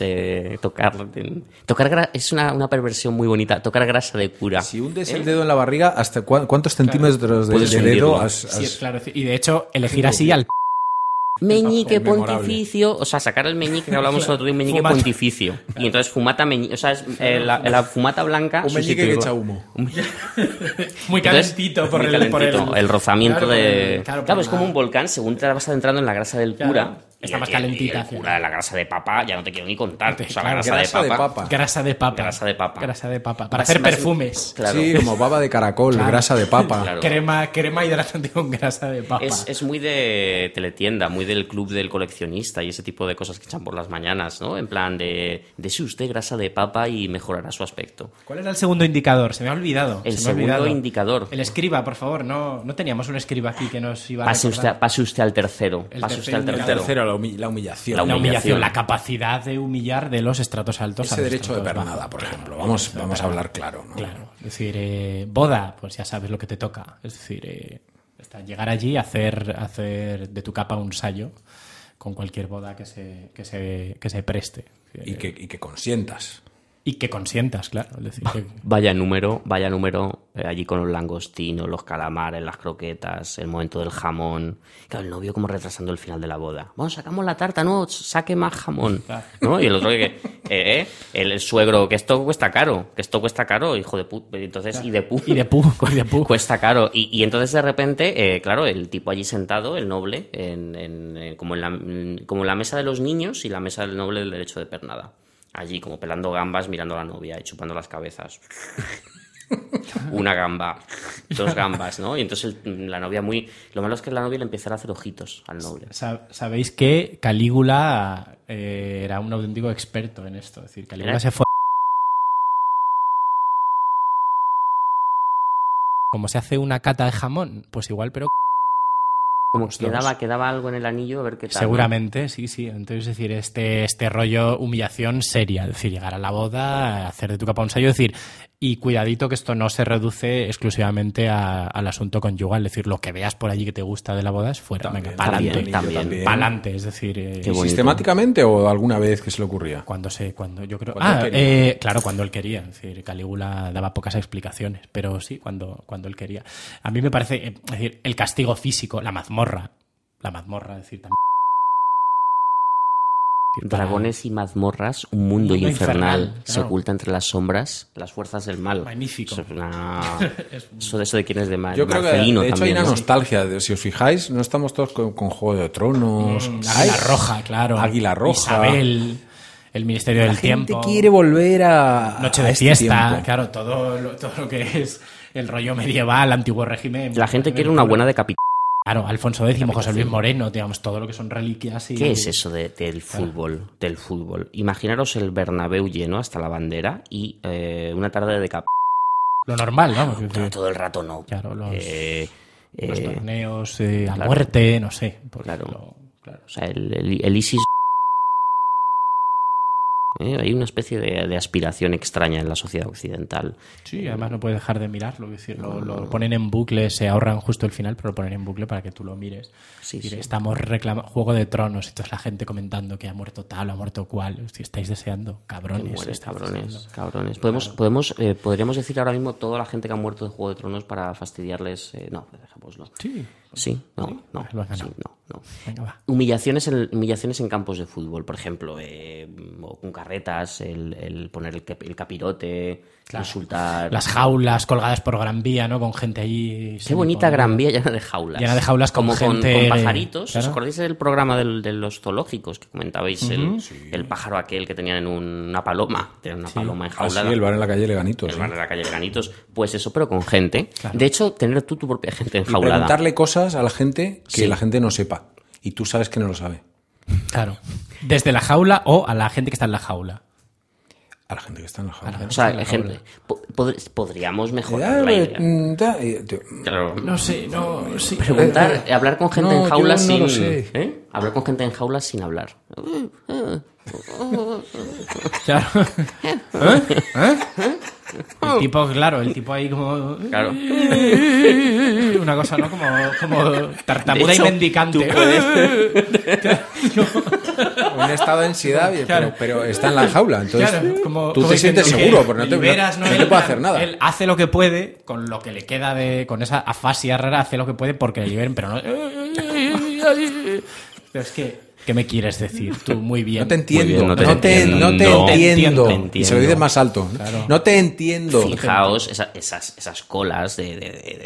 tocar es una perversión muy bonita, tocar grasa de cura. Si hundes el dedo en la barriga, ¿hasta cuántos centímetros Puedes de dedo hundirlo. has...? Sí, es claro. Y de hecho, elegir así al Meñique Memorable. pontificio, o sea, sacar el meñique que hablamos el otro día, un meñique Fumata. pontificio. Y entonces fumata meñique, o sea, es, la fumata blanca. Un meñique que sustituirlo- echa humo. muy calentito por muy el, por calentito, el rozamiento claro, de... claro, Claro, por es como la- un volcán, según te vas adentrando en la grasa del Claro, cura. está y más el- calentita, y el sí. cura de la grasa de papa, ya no te quiero ni contar. O sea, Claro, la grasa de papa. Grasa de papa. Grasa de papa. Grasa de papa. Para Más- hacer más- perfumes. Claro. Sí, como baba de caracol, Claro. grasa de papa. Claro. Crema hidratante con grasa de papa. Es muy de teletienda, muy del club del coleccionista y ese tipo de cosas que echan por las mañanas, ¿no? En plan de dese usted grasa de papa y mejorará su aspecto. ¿Cuál era el segundo indicador? Se me ha olvidado. El se me ha segundo olvidado. indicador. El escriba, por favor. No teníamos un escriba aquí que nos iba a Pase recordar. usted al tercero. El Pase usted al tercer tercero. Tercero, la humillación. La La humillación, humillación. la capacidad de humillar de los estratos altos a Ese los derecho de estratos pernada, bajos. por Claro, ejemplo. derecho de Vamos a pernada. hablar claro, ¿no? Claro, es decir, boda, pues ya sabes lo que te toca. Es decir, llegar allí, hacer de tu capa un sayo con cualquier boda que se preste. Y que consientas. Y que consientas, claro. Es decir, Vaya número, allí con los langostinos, los calamares, las croquetas, el momento del jamón. Claro, el novio como retrasando el final de la boda. Bueno, sacamos la tarta, no, saque más jamón. ¿No? Y el otro el suegro, que esto cuesta caro, hijo de puta. Entonces, y de pu. Cuesta caro. Y entonces de repente, claro, el tipo allí sentado, el noble, como en la mesa de los niños y la mesa del noble del derecho de pernada. Allí como pelando gambas, mirando a la novia y chupando las cabezas. Una gamba, dos gambas, ¿no? Y entonces la novia Lo malo es que la novia le empezará a hacer ojitos al noble. Sabéis que Calígula era un auténtico experto en esto. Es decir, Calígula ¿Era? se fue como se hace una cata de jamón, pues igual, pero Como los dos. quedaba algo en el anillo, a ver qué tal. Seguramente, sí. Entonces, es decir, este rollo humillación seria, es decir, llegar a la boda, hacer de tu capa un sello, es decir, y cuidadito que esto no se reduce exclusivamente al asunto conyugal, es decir, lo que veas por allí que te gusta de la boda es fuera, También, venga, pa'lante, también. pa'lante, es decir, Qué bonito. ¿Sistemáticamente o alguna vez que se le ocurría? cuando yo creo, Cuando él quería. claro, cuando él quería, es decir, Calígula daba pocas explicaciones, pero sí, cuando él quería. A mí me parece, es decir, el castigo físico, la mazmorra, es decir, también. Dragones y mazmorras, un mundo Mundo infernal, infernal, se claro. oculta entre las sombras, las fuerzas del mal. Magnífico. Eso de quién es de mal. Yo creo que Marcelino de hecho también, hay una ¿no? nostalgia. Si os fijáis, no estamos todos con Juego de Tronos. Águila Roja, claro. Águila Roja. Isabel, el Ministerio del La gente Tiempo. quiere volver a Noche a de este fiesta, tiempo. claro, todo lo que es el rollo medieval, antiguo régimen. La gente quiere una buena decapitación. Claro, Alfonso X, José Luis Moreno, digamos, todo lo que son reliquias y... ¿Qué es eso del fútbol? Del fútbol. Imaginaros el Bernabéu lleno hasta la bandera y una tarde de decapitación. Lo normal, vamos. Todo el rato no. Claro, los Eh, torneos a claro. muerte, no sé. Por Claro. ejemplo, claro. O sea, el ISIS. Hay una especie de aspiración extraña en la sociedad occidental. Sí, además no puedes dejar de mirarlo, es decir, lo ponen en bucle, se ahorran justo el final, pero lo ponen en bucle para que tú lo mires. Sí, Es decir, sí. estamos reclamando Juego de Tronos y toda la gente comentando que ha muerto tal o ha muerto cual. Si estáis deseando, Que cabrones. mueren, estáis cabrones, deseando. cabrones. Podríamos decir ahora mismo toda la gente que ha muerto de Juego de Tronos para fastidiarles. No, dejémoslo. Sí. Sí, no. Venga, Sí, no. no. Venga, va. Humillaciones en campos de fútbol, por ejemplo, o con carretas, el poner el capirote, insultar. Las jaulas colgadas por Gran Vía, ¿no? Con gente allí. Qué bonita Gran Vía llena de jaulas. Llena de jaulas con como gente, con pajaritos. claro. ¿Os acordáis del programa de los zoológicos que comentabais? El pájaro aquel que tenían en una paloma. Tenían una paloma Ah, sí, enjaulada. el bar en la calle Leganitos. El bar de la calle Granitos. Pues eso, pero con gente. De hecho, tener tú tu propia gente Y enjaulada. preguntarle cosas a la gente que Sí. la gente no sepa. Y tú sabes que no lo sabe. Claro. Desde la jaula o a la gente que está en la jaula. A la gente que está en la jaula. O sea, gente, podríamos mejorar la idea. Claro. No sé, no. Sí. Preguntar, hablar con gente no, en jaula yo no sin. lo sé. ¿Eh? Hablar con gente en jaula sin hablar. Claro. El tipo, claro, el tipo ahí como. Claro. Una cosa, ¿no? Como tartamuda De hecho, y mendicante. tú puedes- Un estado de ansiedad, Claro. pero está en la jaula. Entonces, Claro, como- tú como te sientes diciendo seguro, que porque no te liberas, no Él, te puede hacer nada. Él hace lo que puede con lo que le queda con esa afasia rara, hace lo que puede porque le liberen, pero no. Pero es que, ¿qué me quieres decir? Tú, muy bien. No te entiendo, bien, no te entiendo. entiendo. Y se lo dices más alto. Claro. No te entiendo. Fijaos esas colas de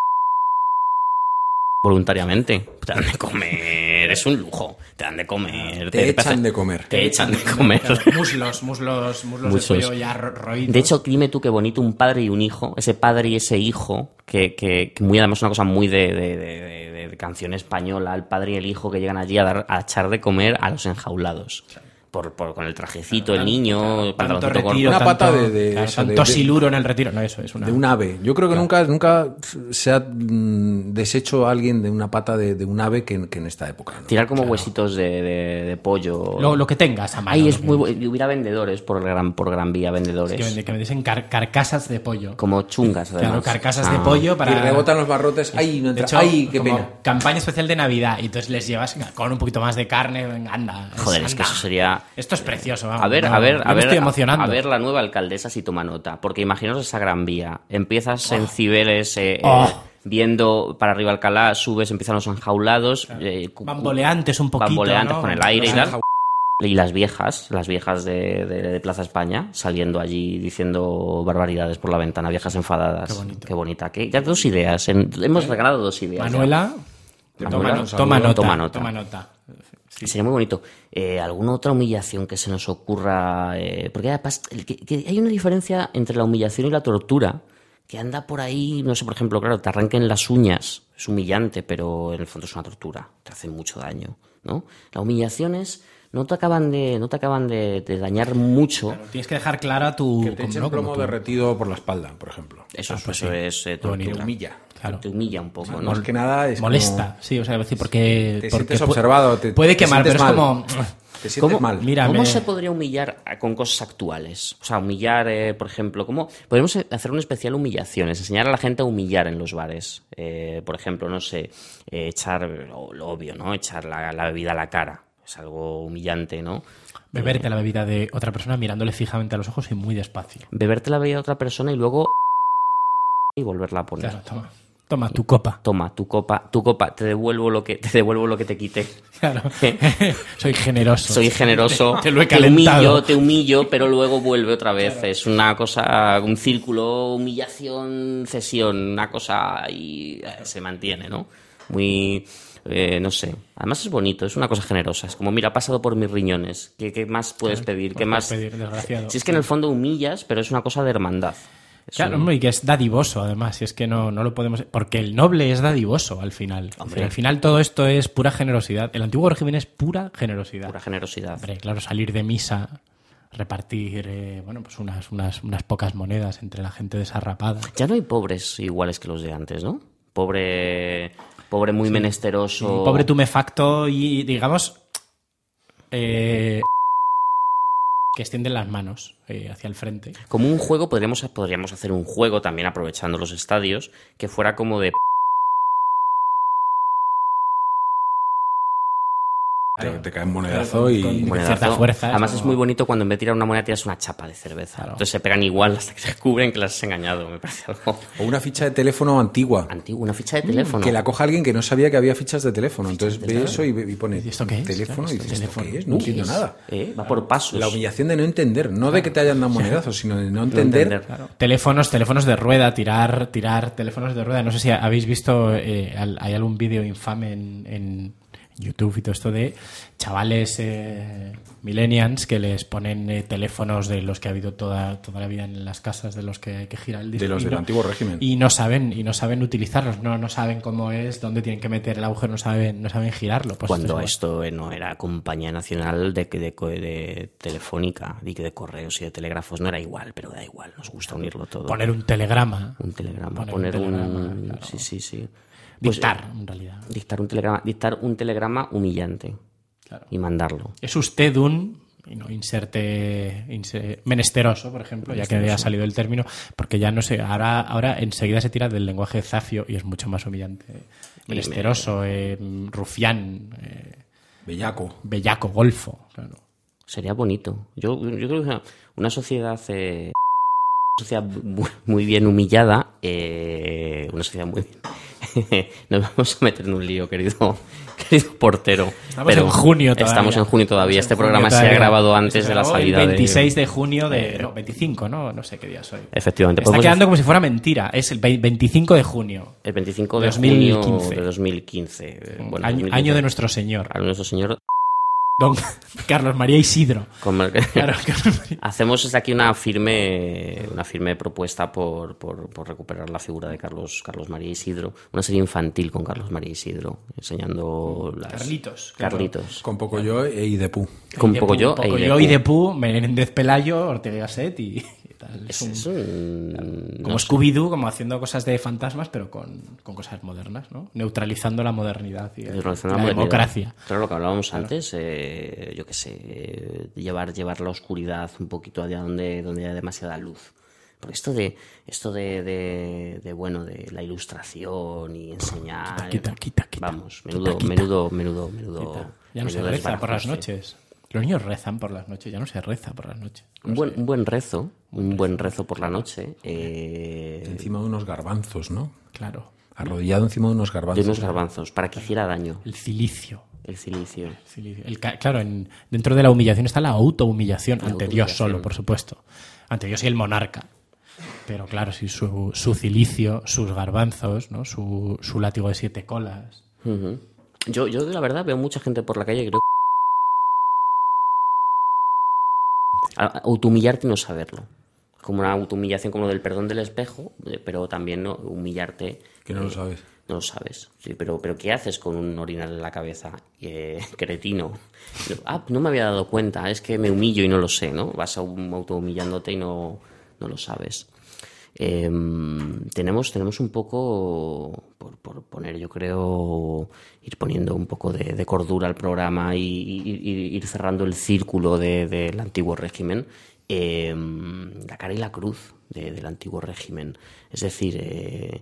voluntariamente. Te dan de comer, es un lujo. Te dan de comer. Te echan de comer. Te echan de comer. Muslos de Muchos. pollo ya roídos. De hecho, dime tú qué bonito un padre y un hijo, ese padre y ese hijo, que muy además una cosa muy de canción española, el padre y el hijo que llegan allí a echar de comer a los enjaulados. Con el trajecito, el niño, tanto pantaloncito corto. retiro, Una pata tanto- de claro, eso, tanto de- siluro en el retiro. No, eso es una. De un ave. Yo creo que nunca se ha deshecho a alguien de una pata de un ave que en esta época. ¿no? Tirar como huesitos de pollo. Lo que tengas a mano. Ahí lo es que- muy hubiera vendedores por Gran Vía, vendedores. que me dicen carcasas de pollo. Como chungas, además. Claro, carcasas de pollo para. Y rebotan los barrotes. ¡Ay, no De entra! hecho, ¡Ay, qué como pena! campaña especial de Navidad y entonces les llevas con un poquito más de carne, venga, anda. Joder, es que anda. eso sería... Esto es precioso, vamos. A ver, no, me estoy emocionando. a ver la nueva alcaldesa si toma nota, porque imaginaos esa Gran Vía, empiezas en Cibeles viendo para arriba Alcalá, subes, empiezan los enjaulados, Bamboleantes un poquito, bamboleantes ¿no? con el aire y Los tal, y las viejas de Plaza España saliendo allí diciendo barbaridades por la ventana, viejas enfadadas. Qué bonito. Qué bonita. Ya dos ideas, hemos regalado dos ideas. ya. Manuela, Manuela, toma nota. toma nota. Sería muy bonito. ¿Alguna otra humillación que se nos ocurra? Porque además, que hay una diferencia entre la humillación y la tortura que anda por ahí, no sé, por ejemplo, claro, te arranquen las uñas, es humillante, pero en el fondo es una tortura, te hace mucho daño, ¿no? La humillación es no te acaban de dañar mucho. Claro, tienes que dejar clara tu... Que te echen ¿no? plomo Como tu- derretido por la espalda, por ejemplo. Eso, pues eso sí. es Qué tortura. bonito. Humilla. Claro. Te humilla un poco, ¿no? Más que nada es Molesta, como- sí, o sea, es decir, porque... Te porque sientes observado, puede te quemar, pero sientes es mal. como... Te sientes mal. Mira, ¿Cómo me- se podría humillar con cosas actuales? O sea, humillar, por ejemplo, ¿cómo podemos hacer un especial humillaciones? Enseñar a la gente a humillar en los bares. Por ejemplo, no sé, echar lo obvio, ¿no? Echar la bebida a la cara. Es algo humillante, ¿no? Beberte la bebida de otra persona mirándole fijamente a los ojos y muy despacio. Beberte la bebida de otra persona y luego y volverla a poner. Claro, toma. Toma tu copa. Toma, tu copa, te devuelvo lo que te quité. Claro. Soy generoso. Soy generoso, Te lo he calentado. te humillo, pero luego vuelve otra vez. Claro. Es una cosa, un círculo, humillación, cesión, una cosa y se mantiene, ¿no? Muy, no sé. Además es bonito, es una cosa generosa. Es como, mira, ha pasado por mis riñones. ¿Qué más puedes pedir? ¿Qué más? Pedir, desgraciado. Si es que en el fondo humillas, pero es una cosa de hermandad. Claro, y que es dadivoso, además, y es que no lo podemos... Porque el noble es dadivoso, al final. Hombre. Al final todo esto es pura generosidad. El antiguo régimen es pura generosidad. Pura generosidad. Hombre, claro, salir de misa, repartir bueno, pues unas pocas monedas entre la gente desarrapada. Ya no hay pobres iguales que los de antes, ¿no? Pobre muy menesteroso... Sí, pobre tumefacto y, digamos... que extienden las manos hacia el frente. Como un juego, podríamos hacer un juego también aprovechando los estadios, que fuera como de... Te cae un monedazo y... con monedazo. cierta fuerza. Además como- es muy bonito cuando en vez de tirar una moneda tiras una chapa de cerveza. Claro. Entonces se pegan igual hasta que se descubren que las has engañado. Me parece algo O una ficha de teléfono antigua. antiguo, una ficha de teléfono. Que la coja alguien que no sabía que había fichas de teléfono. Entonces ve eso y pone ¿Y esto qué es? teléfono Claro, y esto dices, ¿esto teléfono. qué es? No entiendo nada. Va por pasos. La humillación de no entender, no de que te hayan dado monedazos, sino de no entender. Claro. Teléfonos de rueda, tirar teléfonos de rueda. No sé si habéis visto, hay algún vídeo infame en YouTube y todo esto de chavales millennials que les ponen teléfonos de los que ha habido toda la vida en las casas, de los que hay que girar el disco. De los del antiguo régimen. Y no saben utilizarlos, no saben cómo es, dónde tienen que meter el agujero, no saben girarlo. Pues Cuando esto esto no era compañía nacional de telefónica, de correos y de telégrafos, no era igual, pero da igual, nos gusta unirlo todo. poner un telegrama. Un telegrama, Poner un telegrama, claro. Sí. Dictar, en realidad. Dictar un telegrama humillante. Claro. Y mandarlo. ¿Es usted un inserte menesteroso, por ejemplo, ya que ha salido el término? Porque ya no sé, ahora enseguida se tira del lenguaje zafio y es mucho más humillante. Menesteroso, rufián, bellaco, golfo. Claro. Sería bonito. Yo creo que una sociedad muy bien humillada, una sociedad muy bien. Nos vamos a meter en un lío, querido portero. Estamos en junio todavía. Estamos en junio todavía. Este programa se ha todavía. grabado antes de la grabó salida el 26 de junio de... No, 25, no sé qué día soy. Efectivamente. Está quedando como si fuera mentira. Es el 25 de junio. El 25 de 2015. junio de 2015. Bueno, año 2015. de nuestro Señor. A nuestro Señor. Don Carlos María Isidro. Claro, hacemos desde aquí una firme propuesta por recuperar la figura de Carlos María Isidro, una serie infantil con Carlos María Isidro, enseñando las... Carlitos. Con poco yo e Idepú. Con poco yo y Depú, Menéndez Pelayo, Ortega y Gasset y tal. Como no Scooby-Doo, como haciendo cosas de fantasmas, pero con cosas modernas, ¿no? Neutralizando la modernidad y la democracia. Claro, lo que hablábamos antes, yo qué sé, llevar la oscuridad un poquito allá donde haya demasiada luz. Porque esto de la ilustración y enseñar... Quita. Vamos, menudo. Ya no se reza por las noches. Los niños rezan por las noches, ya no se reza por las noches. Un buen rezo por la noche. Encima de unos garbanzos, ¿no? Claro. Arrodillado encima de unos garbanzos. De unos garbanzos, para que hiciera daño. El cilicio. El cilicio. Claro, dentro de la humillación está la autohumillación ante Dios solo, por supuesto. Ante Dios y el monarca. Pero claro, si su cilicio, sus garbanzos, ¿no? Su látigo de 7 colas. Uh-huh. Yo la verdad veo mucha gente por la calle que creo que autohumillarte y no saberlo. como una autohumillación, como lo del perdón del espejo, pero también, ¿no?, humillarte. Que no lo sabes. No lo sabes, sí, pero ¿qué haces con un orinal en la cabeza? Cretino. No me había dado cuenta, es que me humillo y no lo sé, ¿no? Vas autohumillándote y no lo sabes. Tenemos un poco, por poner, yo creo, ir poniendo un poco de cordura al programa y ir cerrando el círculo del antiguo régimen, la cara y la cruz del antiguo régimen. Es decir...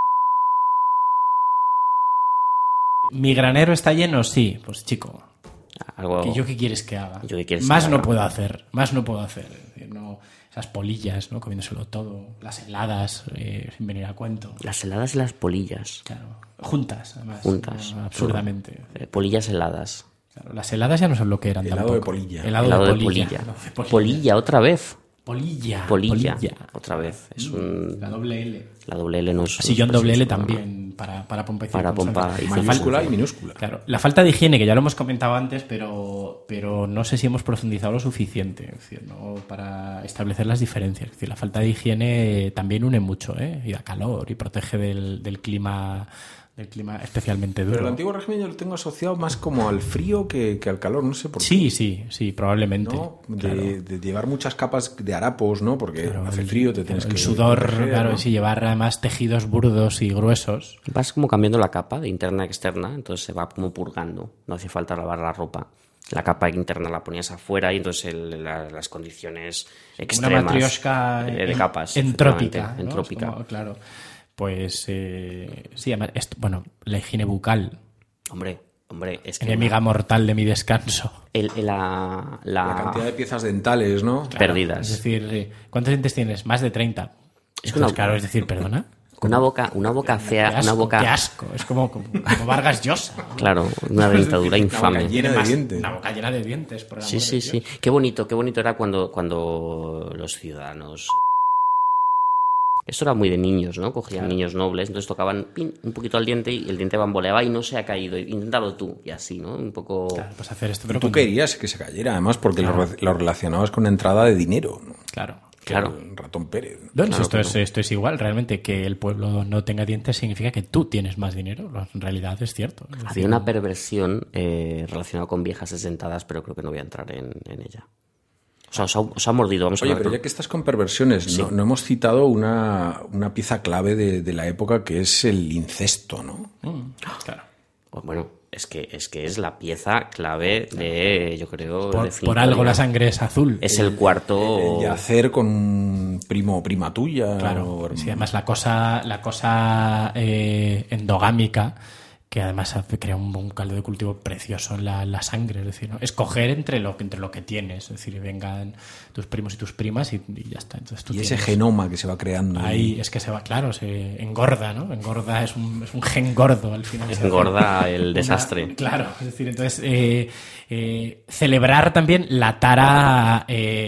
¿Mi granero está lleno? Sí. Pues chico, algo... ¿qué quieres que haga? ¿Yo qué quieres más que no haga? puedo hacer. Más no puedo hacer. Es decir, no, esas polillas, ¿no?, comiéndoselo todo. Las heladas, sin venir a cuento. Las heladas y las polillas. Claro. Juntas, además. Juntas. ¿no? Absurdamente. Polillas heladas. Claro, las heladas ya no son lo que eran Helado tampoco. de polilla. Helado Helado de de polilla. polilla. Helado de polilla. Polilla, otra vez. Polilla. Otra vez. Es un... La doble L. La doble L no es... Sillón no es doble L programa. también, para pompa y Para circunstancia. pompa y Mayúscula y minúscula. Claro, la falta de higiene, que ya lo hemos comentado antes, pero no sé si hemos profundizado lo suficiente, es decir, ¿no?, para establecer las diferencias. Es decir, la falta de higiene también une mucho, y da calor y protege del clima especialmente duro. Pero el antiguo régimen yo lo tengo asociado más como al frío que al calor, no sé por qué. Sí, probablemente. ¿No? Claro. De llevar muchas capas de harapos, ¿no? Porque Claro, hace frío, te tienes el que... sudor, proteger, claro, ¿no? y sí, llevar además tejidos burdos y gruesos. Vas como cambiando la capa de interna a externa, entonces se va como purgando. No hace falta lavar la ropa. La capa interna la ponías afuera y entonces las condiciones extremas Una matrioshka de capas. entrópica, efectivamente, ¿no? entrópica. Es como, claro. Pues sí, además, la higiene bucal, Hombre, es que... enemiga mortal de mi descanso. La cantidad de piezas dentales, ¿no? perdidas. Es decir, ¿cuántos dientes tienes? Más de 30. Es Entonces, una- claro, es decir, perdona. Una boca fea, Qué asco, una boca... qué asco. Es como Vargas Llosa. ¿no? Claro, una dentadura infame. llena de Además, dientes. Una boca llena de dientes, por el Sí, amor sí, de sí. Dios. Qué bonito era cuando los ciudadanos... Esto era muy de niños, ¿no? Cogían niños nobles, entonces tocaban pin, un poquito al diente y el diente bamboleaba y no se ha caído. Inténtalo tú, y así, ¿no? Un poco... Claro, pues hacer esto, pero Tú con- querías que se cayera, además, porque lo relacionabas con entrada de dinero, ¿no? Claro. Claro. El ratón Pérez. Bueno, Claro, esto es igual, realmente que el pueblo no tenga dientes significa que tú tienes más dinero, en realidad es cierto. Es Había decir, una perversión relacionada con viejas desdentadas, pero creo que no voy a entrar en ella. O sea, os ha mordido, vamos a Oye, hablar. pero ya que estás con perversiones, no hemos citado una pieza clave de la época que es el incesto, ¿no? claro. Pues bueno, es que es la pieza clave de, yo creo... Por definitoria. algo la sangre es azul. Es el cuarto... El yacer con un primo o prima tuya. Claro, o sí, además la cosa endogámica, que además crea un caldo de cultivo precioso en la sangre, es decir, ¿no? Escoger entre lo que tienes, es decir, vengan tus primos y tus primas y ya está. Entonces tú Y ese tienes- genoma que se va creando. ahí es que se va, claro, se engorda, ¿no? Engorda es un gen gordo al final. Engorda el desastre. Claro, es decir, entonces celebrar también la tara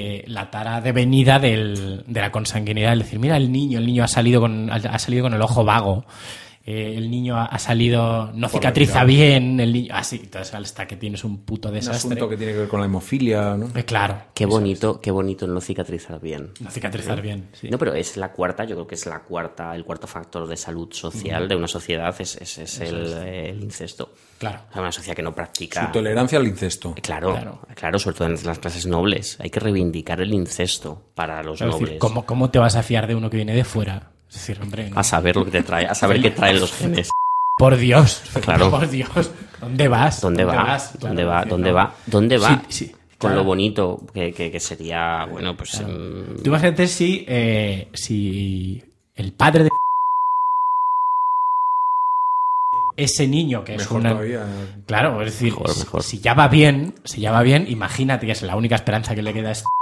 devenida de la consanguinidad, es decir, mira el niño ha salido con el ojo vago. El niño ha salido, no cicatriza bien, el niño, así, entonces hasta que tienes un puto Un desastre. asunto que tiene que ver con la hemofilia, ¿no? Claro, Qué bonito el no cicatrizar bien. no cicatrizar bien. Sí. No, pero es la cuarta, yo creo que es el cuarto factor de salud social de una sociedad, es el incesto. Claro. O sea, una sociedad que no practica... Su tolerancia al incesto. Claro, sobre todo en las clases nobles. Hay que reivindicar el incesto para los Es nobles. decir, ¿cómo te vas a fiar de uno que viene de fuera? Es decir, hombre, no. A saber lo que te trae, a saber qué traen los genes. Por Dios, Claro. por Dios, ¿dónde vas? ¿Dónde va? vas? ¿Dónde Claro, va? es decir, ¿Dónde no. va? ¿Dónde va? Sí, Con claro. lo bonito que sería, bueno, pues... Tú imagínate si el padre de ese niño que es Mejor una... todavía. Claro, es decir, Mejor. si ya va bien, imagínate que es la única esperanza que le queda a este...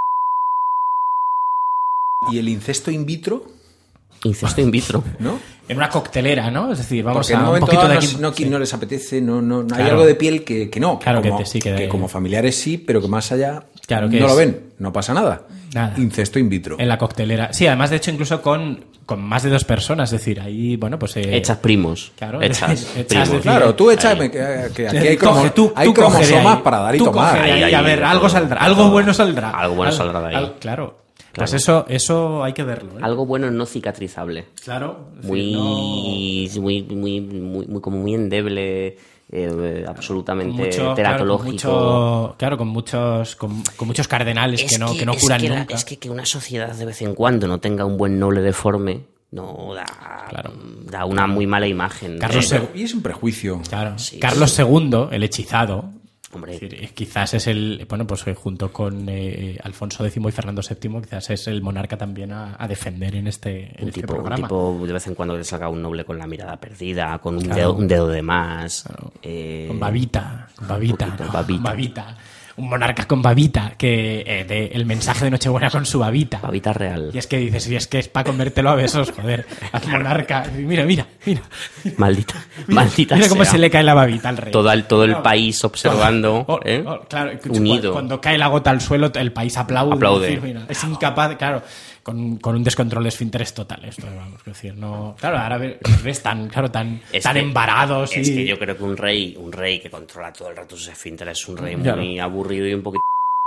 Y el incesto in vitro, Incesto in vitro. ¿no? En una coctelera, ¿no? Es decir, vamos Porque en a un un momento poquito de dado aquí... no, sí. no les apetece, no hay Claro. algo de piel que no. Claro que como, sí, que- como familiares sí, pero que más allá Claro que no es- lo ven, no pasa nada. Nada. Incesto in vitro. En la coctelera. Sí, además, de hecho, incluso con más de 2 personas. Es decir, ahí, bueno, pues... Echas primos. Claro, Echas echas primos. de- Claro, tú échame Ahí. que aquí hay, Tú hay coge de cromosomas ahí. para dar y Tú tomar. coge de ahí, Ahí, a ahí, ver, de algo todo. saldrá, algo bueno saldrá. Algo bueno saldrá de ahí. Claro. Pues eso hay que verlo, ¿eh? Algo bueno no cicatrizable. Claro. es Muy, decir, como muy endeble, absolutamente mucho, teratológico. con muchos cardenales que no curan nunca. Es que una sociedad de vez en cuando no tenga un buen noble deforme no da una muy mala imagen. Y es un prejuicio. Claro. Sí, Carlos II, el hechizado, Hombre. es decir, quizás es junto con Alfonso X y Fernando VII, quizás es el monarca también a defender en este Un programa. tipo de vez en cuando le salga un noble con la mirada perdida, con un dedo de más. Con babita, con babita. Un monarca con babita, que el mensaje de Nochebuena con su babita. Babita real. Y es que dices, y es que es para comértelo a besos, joder, al monarca. Mira. Maldita Mira cómo sea. se le cae la babita al rey. Todo el país observando, claro, unido. Cuando cae la gota al suelo, el país aplaude. Aplaude. Es decir, mira, es incapaz, claro, con un descontrol de esfínteres total. Esto, vamos, es decir, no. Claro, ahora ves tan embarados. Es que yo creo que un rey que controla todo el rato sus esfínteres es un rey muy aburrido y un poquito.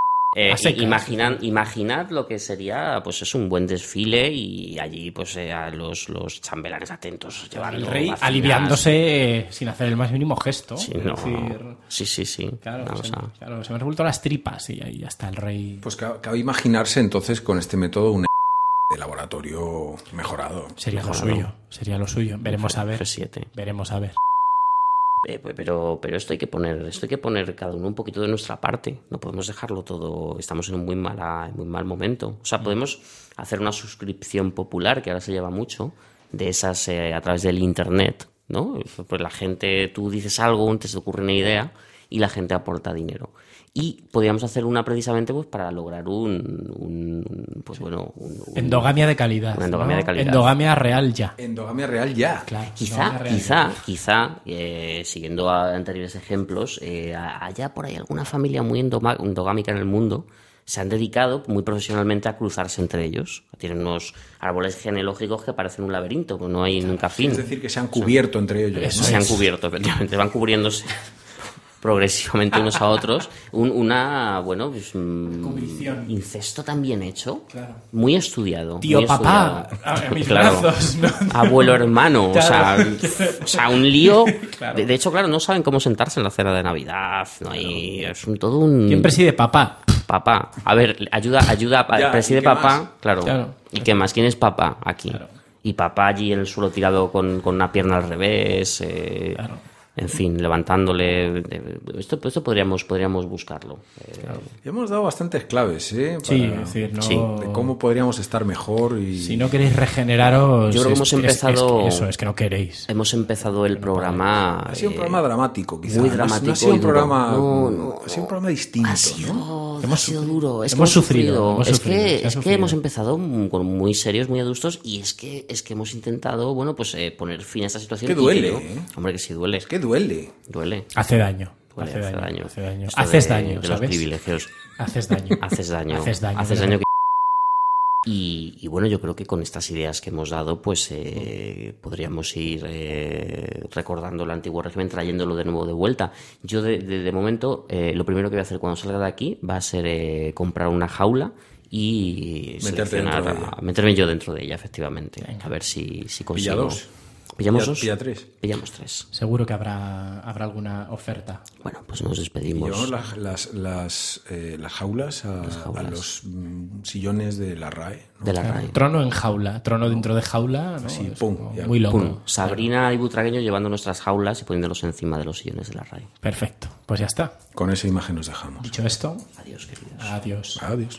Imaginad lo que sería, pues es un buen desfile y allí pues a los chambelanes atentos llevando el rey vacinas. aliviándose sin hacer el más mínimo gesto. Sí, es no. decir, Sí. Claro, Vamos se me han revuelto las tripas y ahí ya está el rey. Pues cabe imaginarse entonces con este método un de laboratorio mejorado. Sería lo suyo. Veremos a ver. F7. Veremos a ver. Pero esto hay que poner cada uno un poquito de nuestra parte. No podemos dejarlo todo. Estamos en un muy mal momento. O sea, podemos hacer una suscripción popular, que ahora se lleva mucho, de esas a través del internet, ¿no? Pues la gente, tú dices algo, te ocurre una idea y la gente aporta dinero. Y podríamos hacer una precisamente pues para lograr endogamia de calidad. Una endogamia de calidad. Endogamia real ya. Endogamia real ya. Claro. Quizá, siguiendo a anteriores ejemplos, haya por ahí alguna familia muy endogámica en el mundo. Se han dedicado muy profesionalmente a cruzarse entre ellos. Tienen unos árboles genealógicos que parecen un laberinto, pues no hay nunca fin. Es decir, que se han cubierto entre ellos. Eso, se han cubierto, efectivamente, van cubriéndose progresivamente unos a otros. Cubrición. Incesto también hecho, Claro. muy estudiado. Tío, muy papá, estudiado. a mis Claro. brazos, ¿no? Abuelo, hermano, Claro. o sea, un lío. Claro. De hecho, claro, no saben cómo sentarse en la cena de Navidad. No hay, todo un... ¿Quién preside papá? Papá. A ver, ayuda, Ya, preside ¿y qué papá, más? claro. ¿Y qué más? ¿Quién es papá aquí? Claro. Y papá allí en el suelo tirado con una pierna al revés. Claro. En fin, levantándole. Esto podríamos buscarlo. Ya hemos dado bastantes claves, ¿eh? Sí, Para- es decir, no... Sí. de cómo podríamos estar mejor y... Si no queréis regeneraros... Yo creo que hemos empezado- es que no queréis. Hemos empezado el programa. Ha sido un programa dramático, quizá. muy No ha dramático sido y un duro. programa... No. Ha sido un programa distinto, Ha sido, ¿no? ha sido duro. Es que hemos sufrido, Es se ha que sufrido. hemos empezado con muy serios, muy adustos, y es que hemos intentado, poner fin a esta situación. Es que duele, y ¿eh? Hombre, que sí duele. Es que duele. Duele. Hace daño. Duele, Hace hace daño. Esto Haces de- daño, de los ¿sabes? privilegios. Haces daño. Haces daño. Haces daño, Haces ¿verdad? daño. Y bueno, yo creo que con estas ideas que hemos dado, pues podríamos ir recordando el antiguo régimen, trayéndolo de nuevo de vuelta. Yo de momento, lo primero que voy a hacer cuando salga de aquí va a ser comprar una jaula y Meterte dentro de ella. meterme yo dentro de ella, efectivamente. A ver si consigo. Pilla dos. ¿Pillamos dos? Pilla tres. Pillamos tres. Seguro que habrá alguna oferta. Bueno, pues nos Y despedimos. llevamos las jaulas a los sillones de la RAE, ¿no? De la Claro, RAE. trono en jaula, trono dentro de jaula, ¿no? Así, Es pum, como ya. muy loco. Pum. Sabrina y Butragueño llevando nuestras jaulas y poniéndolos encima de los sillones de la RAE. Perfecto, pues ya está. Con esa imagen nos dejamos. Dicho esto, Adiós, queridos. adiós. Adiós.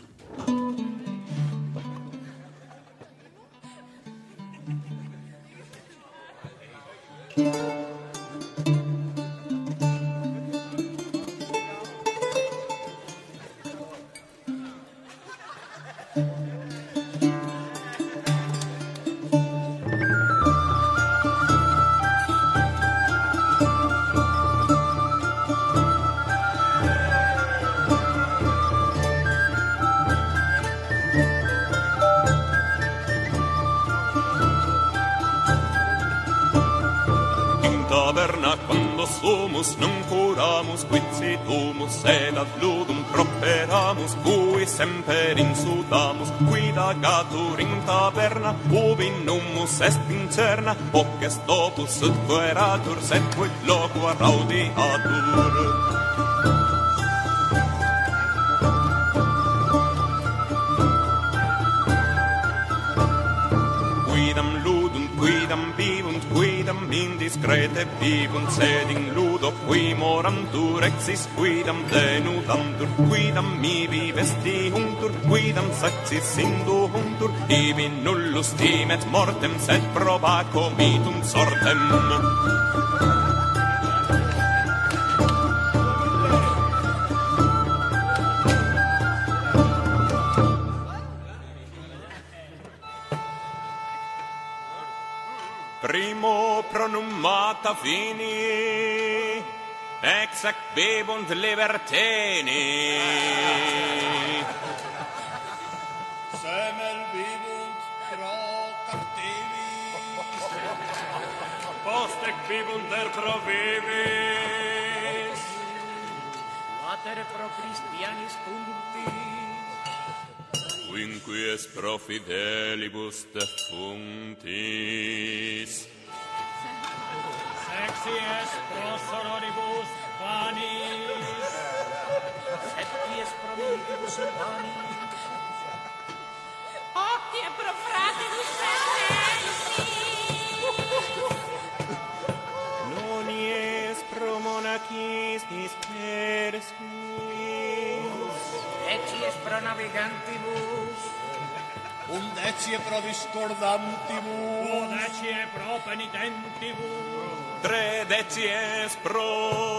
humus, non curamus, quicitumus, sed ad ludum properamus, cui semper insudamus, quid agatur in taberna, ubi numus est incerna, hoc est opus ut queratur, sed quid loqua raudiatur. Quidam ludum, quidam vivunt, quidam indiscrete vivunt, sed in ludo qui morantur exis, quidam denudantur, quidam ibi vestihuntur, quidam saxis induhuntur, ibi nullus timet mortem, sed proba comitum sortem. Primo pronumata fini, ex ac bebunt libertini. Semel vivunt pro cartilis, Post ec vivunt pro vivis, Mater pro Christianis cunctis, Quinquies pro fidelibus defunctis. Sexies pro sororibus vanis, Septies pro militibus urbanis, Octie pro fratibus fraternis, Nonies pro monachis dispersis. Decies pro navigantibus, undecie pro discordantibus, duodecie pro penitentibus, Tredecies pro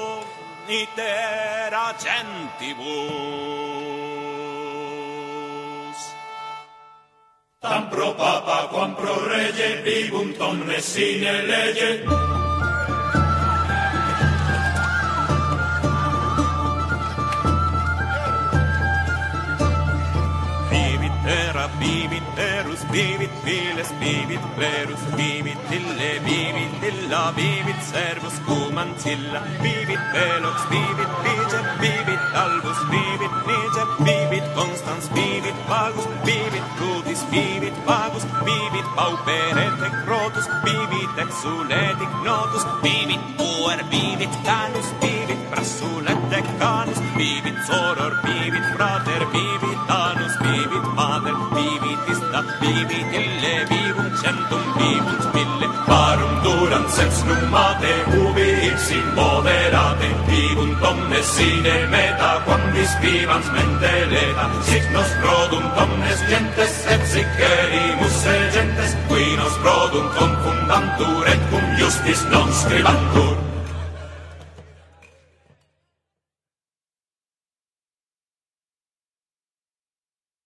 iteragentibus. tam pro papa quam pro rege vivunt omnes sine lege. Vivit terus, vivit files, vivit clerus, vivit ille, vivit illa, vivit servus cum ancilla, vivit velox, vivit vice, vivit albus, vivit niger, vivit constans, vivit vagus, vivit crudis, vivit vagus, vivit pauper et crotus, vivit exul et ignotus, vivit puer, vivit canus, vivit brassul et canus, vivit soror, vivit frater, vivit anus, vivit mater, vivit ista, vivit ille, vivunt centum, vivunt mille, parum durant sex numate, ubi ipsi moderate, vivunt omnes sine meta, quandis vivans mente leta, sic nos produnt omnes gentes, et sic erimus gentes, qui nos produnt confundantur, et cum justis non scribantur.